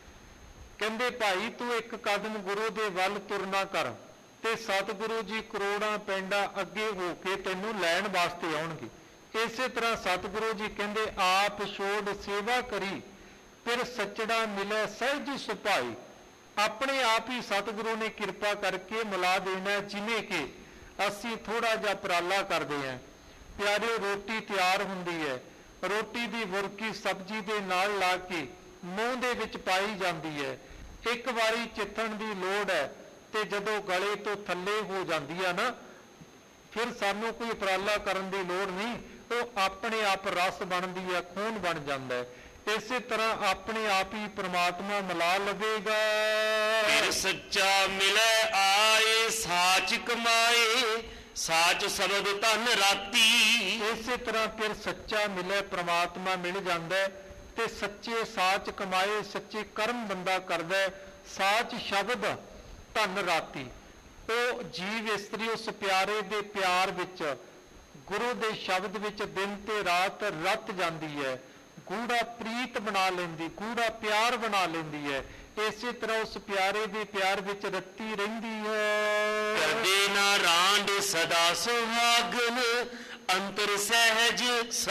ਕਹਿੰਦੇ ਭਾਈ ਤੂੰ ਇੱਕ ਕਦਮ ਗੁਰੂ ਦੇ ਵੱਲ ਤੁਰਨਾ ਕਰ ਤੇ ਸਤਿਗੁਰੂ ਜੀ ਕਰੋੜਾਂ ਪੈਂਡਾ ਅੱਗੇ ਹੋ ਕੇ ਤੈਨੂੰ ਲੈਣ ਵਾਸਤੇ ਆਉਣਗੇ। ਇਸੇ ਤਰ੍ਹਾਂ ਸਤਿਗੁਰੂ ਜੀ ਕਹਿੰਦੇ ਆਪ ਛੋੜ ਸੇਵਾ ਕਰੀ ਫਿਰ ਸੱਚੜਾ ਮਿਲੇ ਸਹਿਜ ਸੁਭਾਈ। ਆਪਣੇ ਆਪ ਹੀ ਸਤਿਗੁਰੂ ਨੇ ਕਿਰਪਾ ਕਰਕੇ ਮਿਲਾ ਦੇਣਾ। ਜਿਵੇਂ ਕਿ ਅਸੀਂ ਥੋੜਾ ਜਿਹਾ ਉਪਰਾਲਾ ਕਰਦੇ ਹਾਂ, ਪਿਆਰਿਓ ਰੋਟੀ ਤਿਆਰ ਹੁੰਦੀ ਹੈ, ਰੋਟੀ ਦੀ ਬੁਰਕੀ ਸਬਜ਼ੀ ਦੇ ਨਾਲ ਲਾ ਕੇ ਮੂੰਹ ਦੇ ਵਿੱਚ ਪਾਈ ਜਾਂਦੀ ਹੈ। ਇੱਕ ਵਾਰੀ ਚਿੱਥਣ ਦੀ ਲੋੜ ਹੈ ਤੇ ਜਦੋਂ ਗਲੇ ਤੋਂ ਥੱਲੇ ਹੋ ਜਾਂਦੀ ਹੈ ਨਾ, ਫਿਰ ਸਾਨੂੰ ਕੋਈ ਉਪਰਾਲਾ ਕਰਨ ਦੀ ਲੋੜ ਨਹੀਂ, ਉਹ ਆਪਣੇ ਆਪ ਰਸ ਬਣਦੀ ਹੈ, ਖੂਨ ਬਣ ਜਾਂਦਾ ਹੈ। ਇਸੇ ਤਰ੍ਹਾਂ ਆਪਣੇ ਆਪ ਹੀ ਪ੍ਰਮਾਤਮਾ ਮਿਲਾ ਲਵੇਗਾ। ਫਿਰ ਸੱਚਾ ਮਿਲੈ ਆਏ ਸਾਚ ਕਮਾਏ ਸਾਚ ਸ਼ਬਦ ਧਨ ਰਾਤੀ। ਇਸੇ ਤਰ੍ਹਾਂ ਫਿਰ ਸੱਚਾ ਮਿਲੇ ਪ੍ਰਮਾਤਮਾ ਮਿਲ ਜਾਂਦਾ ਹੈ ਤੇ ਸੱਚੇ ਸਾਚ ਕਮਾਏ, ਸੱਚੇ ਕਰਮ ਬੰਦਾ ਕਰਦਾ ਹੈ, ਸਾਚ ਸ਼ਬਦ ਧਨ ਰਾਤੀ। ਉਹ ਜੀਵ ਇਸਤਰੀ ਉਸ ਪਿਆਰੇ ਦੇ ਪਿਆਰ ਵਿੱਚ, ਗੁਰੂ ਦੇ ਸ਼ਬਦ ਵਿੱਚ ਦਿਨ ਤੇ ਰਾਤ ਰਤ ਜਾਂਦੀ ਹੈ, ਗੂੜਾ ਪ੍ਰੀਤ ਬਣਾ ਲੈਂਦੀ, ਗੂੜਾ ਪਿਆਰ ਬਣਾ ਲੈਂਦੀ ਹੈ। ਇਸੇ ਤਰ੍ਹਾਂ ਉਸ ਪਿਆਰੇ ਦੇ ਪਿਆਰ ਵਿੱਚ ਰੱਤੀ ਰਹਿੰਦੀ ਹੈ। ਕਰਦੇ ਨਾ ਰਾਂਡ ਸਦਾ ਸੁਹਾਗਨ ਅੰਤਰ ਸਹਿਜ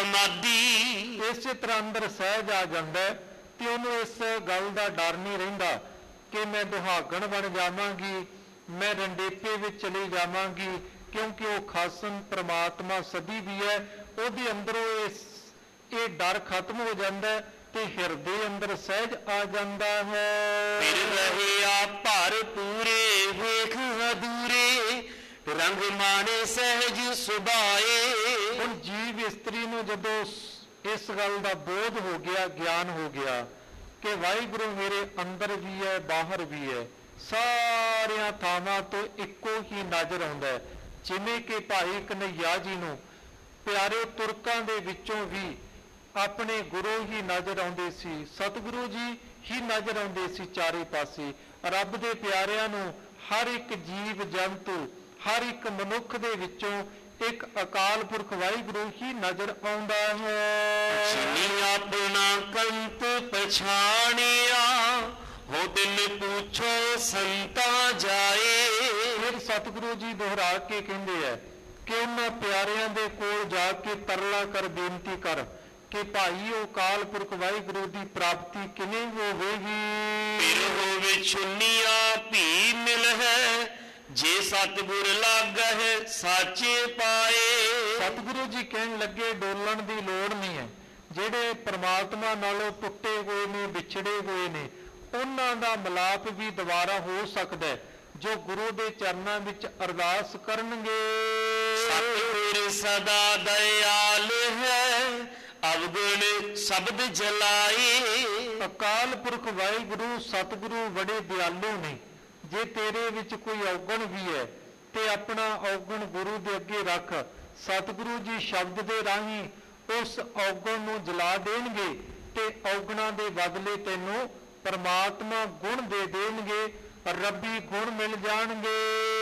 ਸਮਾਧੀ। ਇਸੇ ਤਰ੍ਹਾਂ ਅੰਦਰ ਸਹਿਜ ਆ ਜਾਂਦਾ ਹੈ ਤੇ ਉਹਨੂੰ ਇਸ ਗੱਲ ਦਾ ਡਰ ਨਹੀਂ ਰਹਿੰਦਾ ਕਿ ਮੈਂ ਦੁਹਾਗਣ ਬਣ ਜਾਵਾਂਗੀ, ਮੈਂ ਰੰਡੇਪੇ ਵਿੱਚ ਚਲੀ ਜਾਵਾਂਗੀ, ਕਿਉਂਕਿ ਉਹ ਖਾਸਮ ਪ੍ਰਮਾਤਮਾ ਸਦੀ ਵੀ ਹੈ। ਉਹਦੇ ਅੰਦਰੋਂ ਇਸ ਇਹ ਡਰ ਖਤਮ ਹੋ ਜਾਂਦਾ ਹੈ ਤੇ ਹਿਰਦੇ ਅੰਦਰ ਸਹਿਜ ਆ ਜਾਂਦਾ ਹੈ। ਫਿਰ ਰਹਿਆ ਭਰ ਪੂਰੇ ਵੇਖ ਅਧੂਰੇ ਰੰਗ ਮਾਣੇ ਸਹਿਜ ਸੁਭਾਏ। ਹੁਣ ਜੀਵ ਇਸਤਰੀ ਨੂੰ ਜਦੋਂ ਇਸ ਗੱਲ ਦਾ ਬੋਧ ਹੋ ਗਿਆ, ਗਿਆਨ ਹੋ ਗਿਆ ਕਿ ਵਾਹਿਗੁਰੂ ਮੇਰੇ ਅੰਦਰ ਵੀ ਹੈ, ਬਾਹਰ ਵੀ ਹੈ, ਸਾਰਿਆਂ ਥਾਵਾਂ ਤੋਂ ਇੱਕੋ ਹੀ ਨਜ਼ਰ ਆਉਂਦਾ ਹੈ। ਜਿਵੇਂ ਕਿ ਭਾਈ ਕਨ੍ਹਈਆ ਜੀ ਨੂੰ ਪਿਆਰੇ ਤੁਰਕਾਂ ਦੇ ਵਿੱਚੋਂ ਵੀ ਆਪਣੇ ਗੁਰੂ ਹੀ ਨਜ਼ਰ ਆਉਂਦੇ ਸੀ, ਸਤਿਗੁਰੂ ਜੀ ਹੀ ਨਜ਼ਰ ਆਉਂਦੇ ਸੀ ਚਾਰੇ ਪਾਸੇ। ਰੱਬ ਦੇ ਪਿਆਰਿਆਂ ਨੂੰ ਹਰ ਇੱਕ ਜੀਵ ਜੰਤੂ, ਹਰ ਇੱਕ ਮਨੁੱਖ ਦੇ ਵਿੱਚੋਂ ਇੱਕ ਅਕਾਲ ਪੁਰਖ ਵਾਹਿਗੁਰੂ ਹੀ ਨਜ਼ਰ ਆਉਂਦਾ ਹੈ। ਜਿਨੀ ਆਪਣਾ ਕੰਤ ਪਛਾਣਿਆ, ਹੋ ਦਿਨ ਪੁੱਛੋ ਸੰਤਾ ਜਾਏ। ਫਿਰ ਸਤਿਗੁਰੂ ਜੀ ਦੁਹਰਾ ਕੇ ਕਹਿੰਦੇ ਹੈ ਕਿ ਉਹਨਾਂ ਪਿਆਰਿਆਂ ਦੇ ਕੋਲ ਜਾ ਕੇ ਤਰਲਾ ਕਰ ਬੇਨਤੀ ਕਰ ਕਿ ਭਾਈ ਉਹ ਅਕਾਲ ਪੁਰਖ ਵਾਹਿਗੁਰੂ ਦੀ ਪ੍ਰਾਪਤੀ ਕਿਵੇਂ ਹੋਵੇਗੀ। ਫਿਰ ਹੋਵੇ ਚੁੰਨੀਆਂ ਭੀ ਮਿਲ ਹੈ, ਜੇ ਸਤਿਗੁਰ ਲਾਗਹਿ ਸਾਚੇ ਪਾਏ। ਸਤਿਗੁਰੂ ਜੀ ਕਹਿਣ ਲੱਗੇ ਡੋਲਣ ਦੀ ਲੋੜ ਨਹੀਂ ਹੈ, ਜਿਹੜੇ ਪ੍ਰਮਾਤਮਾ ਨਾਲੋਂ ਟੁੱਟੇ ਹੋਏ ਨੇ ਵਿਛੜੇ ਹੋਏ ਨੇ ਉਹਨਾਂ ਦਾ ਮਿਲਾਪ ਵੀ ਦੁਬਾਰਾ ਹੋ ਸਕਦਾ ਹੈ ਜੋ ਗੁਰੂ ਦੇ ਚਰਨਾਂ ਵਿੱਚ ਅਰਦਾਸ ਕਰਨਗੇ। ਸਤਿਗੁਰ ਸਦਾ ਦਇਆਲ ਹੈ, ਅਵਗੁਣ ਸ਼ਬਦ ਜਲਾਏ। ਅਕਾਲ ਪੁਰਖ ਵਾਹਿਗੁਰੂ ਸਤਿਗੁਰੂ ਬੜੇ ਦਿਆਲੂ ਨੇ। ਜੇ ਤੇਰੇ ਵਿੱਚ ਕੋਈ ਔਗਣ ਵੀ ਹੈ ਤੇ ਆਪਣਾ ਔਗਣ ਗੁਰੂ ਦੇ ਅੱਗੇ ਰੱਖ, ਸਤਿਗੁਰੂ ਜੀ ਸ਼ਬਦ ਦੇ ਰਾਹੀਂ ਉਸ ਔਗਣ ਨੂੰ ਜਲਾ ਦੇਣਗੇ ਤੇ ਔਗਣਾਂ ਦੇ ਬਦਲੇ ਤੈਨੂੰ ਪਰਮਾਤਮਾ ਗੁਣ ਦੇ ਦੇਣਗੇ, ਰੱਬੀ ਗੁਣ ਮਿਲ ਜਾਣਗੇ।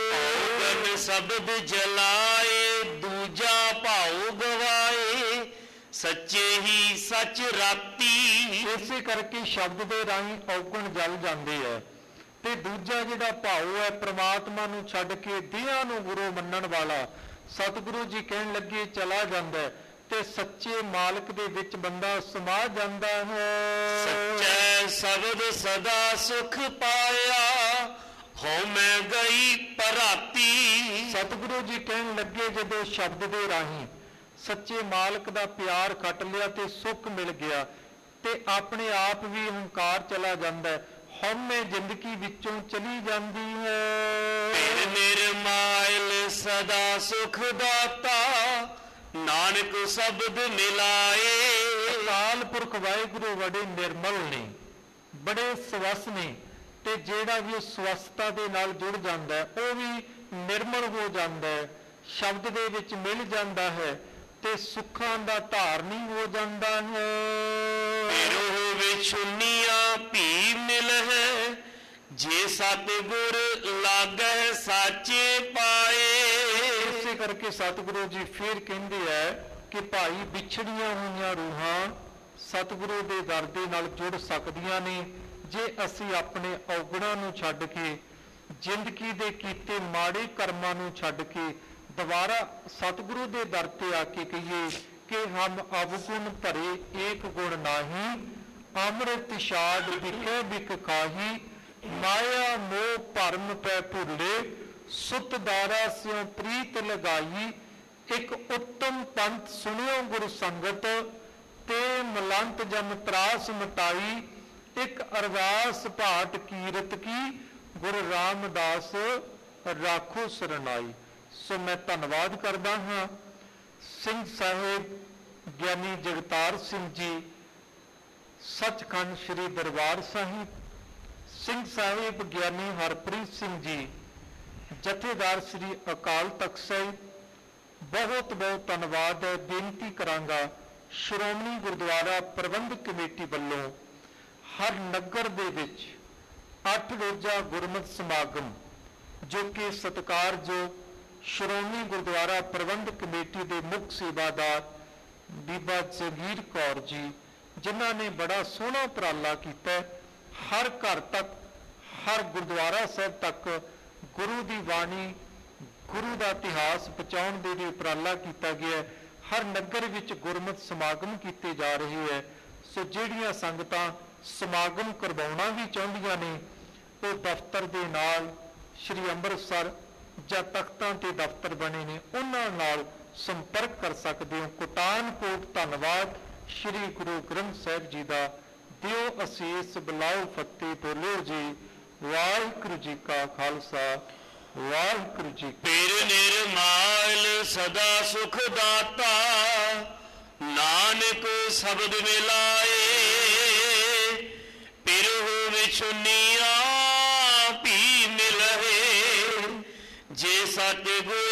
ਔਗਣ ਸ਼ਬਦ ਜਲਾਏ, ਦੂਜਾ ਭਾਉ ਗਵਾਏ, ਸੱਚੇ ਹੀ ਸੱਚ ਰਾਤੀ। ਇਸੇ ਕਰਕੇ ਸ਼ਬਦ ਦੇ ਰਾਹੀਂ ਔਗਣ ਜਲ ਜਾਂਦੇ ਹੈ ਤੇ ਦੂਜਾ ਜਿਹੜਾ ਭਾਉ ਹੈ ਪ੍ਰਮਾਤਮਾ ਨੂੰ ਛੱਡ ਕੇ ਦੇਹਾਂ ਨੂੰ ਗੁਰੂ ਮੰਨਣ ਵਾਲਾ, ਸਤਿਗੁਰੂ ਜੀ ਕਹਿਣ ਲੱਗੇ ਚਲਾ ਜਾਂਦਾ ਹੈ ਤੇ ਸੱਚੇ ਮਾਲਕ ਦੇ ਵਿੱਚ ਬੰਦਾ ਸਮਾ ਜਾਂਦਾ ਹੈ। ਸੱਚੇ ਸ਼ਬਦ ਸਦਾ ਸੁਖ ਪਾਇਆ, ਹੋ ਮੈਂ ਗਈ ਪਰਾਤੀ। ਸਤਿਗੁਰੂ ਜੀ ਕਹਿਣ ਲੱਗੇ ਜਦੋਂ ਸ਼ਬਦ ਦੇ ਰਾਹੀਂ ਸੱਚੇ ਮਾਲਕ ਦਾ ਪਿਆਰ ਖੱਟ ਲਿਆ ਤੇ ਸੁੱਖ ਮਿਲ ਗਿਆ ਤੇ ਆਪਣੇ ਆਪ ਵੀ ਹੰਕਾਰ ਚਲਾ ਜਾਂਦਾ ਹੈ, ਹਉਮੈ ਜ਼ਿੰਦਗੀ ਵਿੱਚੋਂ ਚਲੀ ਜਾਂਦੀ ਹੈ। ਫਿਰ ਨਿਰਮਾਇਲ ਸਦਾ ਸੁਖ ਦਾਤਾ, ਨਾਨਕ ਸ਼ਬਦ ਮਿਲਾਏ। ਅਕਾਲ ਪੁਰਖ ਵਾਹਿਗੁਰੂ ਬੜੇ ਨਿਰਮਲ ਨੇ, ਬੜੇ ਸਵਸ ਨੇ ਤੇ ਜਿਹੜਾ ਵੀ ਸਵਸਤਾ ਦੇ ਨਾਲ ਜੁੜ ਜਾਂਦਾ ਹੈ ਉਹ ਵੀ ਨਿਰਮਲ ਹੋ ਜਾਂਦਾ ਹੈ, ਸ਼ਬਦ ਦੇ ਵਿੱਚ ਮਿਲ ਜਾਂਦਾ ਹੈ ਤੇ ਸੁੱਖਾਂ ਦਾ ਧਾਰਨੀ ਹੋ ਜਾਂਦਾ ਹੈ। ਫਿਰ ਹੋਵੇ ਚੁੰਨੀਆਂ ਭੀ ਮਿਲ ਹੈ, ਜੇ ਸਤਿਗੁਰ ਲਾਗਹਿ ਸਾਚੇ ਪਾਏ। ਇਸੇ ਕਰਕੇ ਸਤਿਗੁਰੂ ਜੀ ਫਿਰ ਕਹਿੰਦੇ ਹੈ ਕਿ ਭਾਈ ਵਿਛੜੀਆਂ ਹੋਈਆਂ ਰੂਹਾਂ ਸਤਿਗੁਰੂ ਦੇ ਦਰ ਦੇ ਨਾਲ ਜੁੜ ਸਕਦੀਆਂ ਨੇ ਜੇ ਅਸੀਂ ਆਪਣੇ ਔਗਣਾਂ ਨੂੰ ਛੱਡ ਕੇ, ਜ਼ਿੰਦਗੀ ਦੇ ਕੀਤੇ ਮਾੜੇ ਕਰਮਾਂ ਨੂੰ ਛੱਡ ਕੇ ਦੁਬਾਰਾ ਸਤਿਗੁਰੂ ਦੇ ਦਰ ਤੇ ਆ ਕੇ ਕਹੀਏ ਕਿ ਹਮ ਅਵਗੁਣ ਭਰੇ ਏਕ ਗੁਣ ਨਾਹੀ, ਅੰਮ੍ਰਿਤ ਛਾੜ ਵਿਖੇ ਬਿਕ ਖਾਹੀ, ਮਾਇਆ ਮੋਹ ਭਰਮ ਪੈ ਭੁੱਲੇ, ਸੁਤ ਦਾਰਾ ਸਿਉ ਪ੍ਰੀਤ ਲਗਾਈ। ਇੱਕ ਉੱਤਮ ਪੰਥ ਸੁਣਿਓ ਗੁਰ ਸੰਗਤ, ਤੇ ਮਲੰਤ ਜਮ ਤਰਾਸ ਮਿਟਾਈ। ਇੱਕ ਅਰਦਾਸ ਭਾਟ ਕੀਰਤ ਕੀ, ਗੁਰੂ ਰਾਮਦਾਸ ਰਾਖੋ ਸਰਨਾਈ। ਸੋ ਮੈਂ ਧੰਨਵਾਦ ਕਰਦਾ ਹਾਂ ਸਿੰਘ ਸਾਹਿਬ ਗਿਆਨੀ ਜਗਤਾਰ ਸਿੰਘ ਜੀ, ਸੱਚਖੰਡ ਸ੍ਰੀ ਦਰਬਾਰ ਸਾਹਿਬ, ਸਿੰਘ ਸਾਹਿਬ ਗਿਆਨੀ ਹਰਪ੍ਰੀਤ ਸਿੰਘ ਜੀ, ਜਥੇਦਾਰ ਸ੍ਰੀ ਅਕਾਲ ਤਖਤ ਸਾਹਿਬ, ਬਹੁਤ ਬਹੁਤ ਧੰਨਵਾਦ ਹੈ। ਬੇਨਤੀ ਕਰਾਂਗਾ ਸ਼੍ਰੋਮਣੀ ਗੁਰਦੁਆਰਾ ਪ੍ਰਬੰਧਕ ਕਮੇਟੀ ਵੱਲੋਂ ਹਰ ਨਗਰ ਦੇ ਵਿੱਚ ਅੱਠ ਰੋਜ਼ਾ ਗੁਰਮਤਿ ਸਮਾਗਮ, ਜੋ ਕਿ ਸਤਿਕਾਰਯੋਗ ਸ਼੍ਰੋਮਣੀ ਗੁਰਦੁਆਰਾ ਪ੍ਰਬੰਧਕ ਕਮੇਟੀ ਦੇ ਮੁੱਖ ਸੇਵਾਦਾਰ ਬੀਬਾ ਜਗੀਰ ਕੌਰ ਜੀ, ਜਿਨ੍ਹਾਂ ਨੇ ਬੜਾ ਸੋਹਣਾ ਉਪਰਾਲਾ ਕੀਤਾ, ਹਰ ਘਰ ਤੱਕ, ਹਰ ਗੁਰਦੁਆਰਾ ਸਾਹਿਬ ਤੱਕ ਗੁਰੂ ਦੀ ਬਾਣੀ, ਗੁਰੂ ਦਾ ਇਤਿਹਾਸ ਪਹੁੰਚਾਉਣ ਦੇ ਲਈ ਉਪਰਾਲਾ ਕੀਤਾ ਗਿਆ। ਹਰ ਨਗਰ ਵਿੱਚ ਗੁਰਮਤਿ ਸਮਾਗਮ ਕੀਤੇ ਜਾ ਰਹੇ ਹੈ। ਸੋ ਜਿਹੜੀਆਂ ਸੰਗਤਾਂ ਸਮਾਗਮ ਕਰਵਾਉਣਾ ਵੀ ਚਾਹੁੰਦੀਆਂ ਨੇ ਉਹ ਦਫ਼ਤਰ ਦੇ ਨਾਲ ਸ੍ਰੀ ਅੰਮ੍ਰਿਤਸਰ ਜਾਂ ਤਖਤਾਂ ਤੇ ਦਫ਼ਤਰ ਬਣੇ ਨੇ ਉਹਨਾਂ ਨਾਲ ਸੰਪਰਕ ਕਰ ਸਕਦੇ ਹੋ। ਕੋਟਾਨਕੋਟ ਧੰਨਵਾਦ। ਸ੍ਰੀ ਗੁਰੂ ਗ੍ਰੰਥ ਸਾਹਿਬ ਜੀ ਦਾ। ਦਿਓ ਅਸੀਸ, ਬੁਲਾਓ ਫਤਿਹ, ਬੋਲੋ ਜੀ ਵਾਹਿਗੁਰੂ ਜੀ ਕਾ ਖਾਲਸਾ, ਵਾਹਿਗੁਰੂ ਜੀ। ਫਿਰ ਨਿਰਮਾਲ ਸਦਾ ਸੁਖ ਦਾਤਾ, ਨਾਨਕ ਸ਼ਬਦ ਮਿਲਾਏ। ਫਿਰ ਹੋਵੇ ਚੁੰਨੀਆਂ ਭੀ ਮਿਲਏ, ਜੇ ਸਤਿਗੁਰ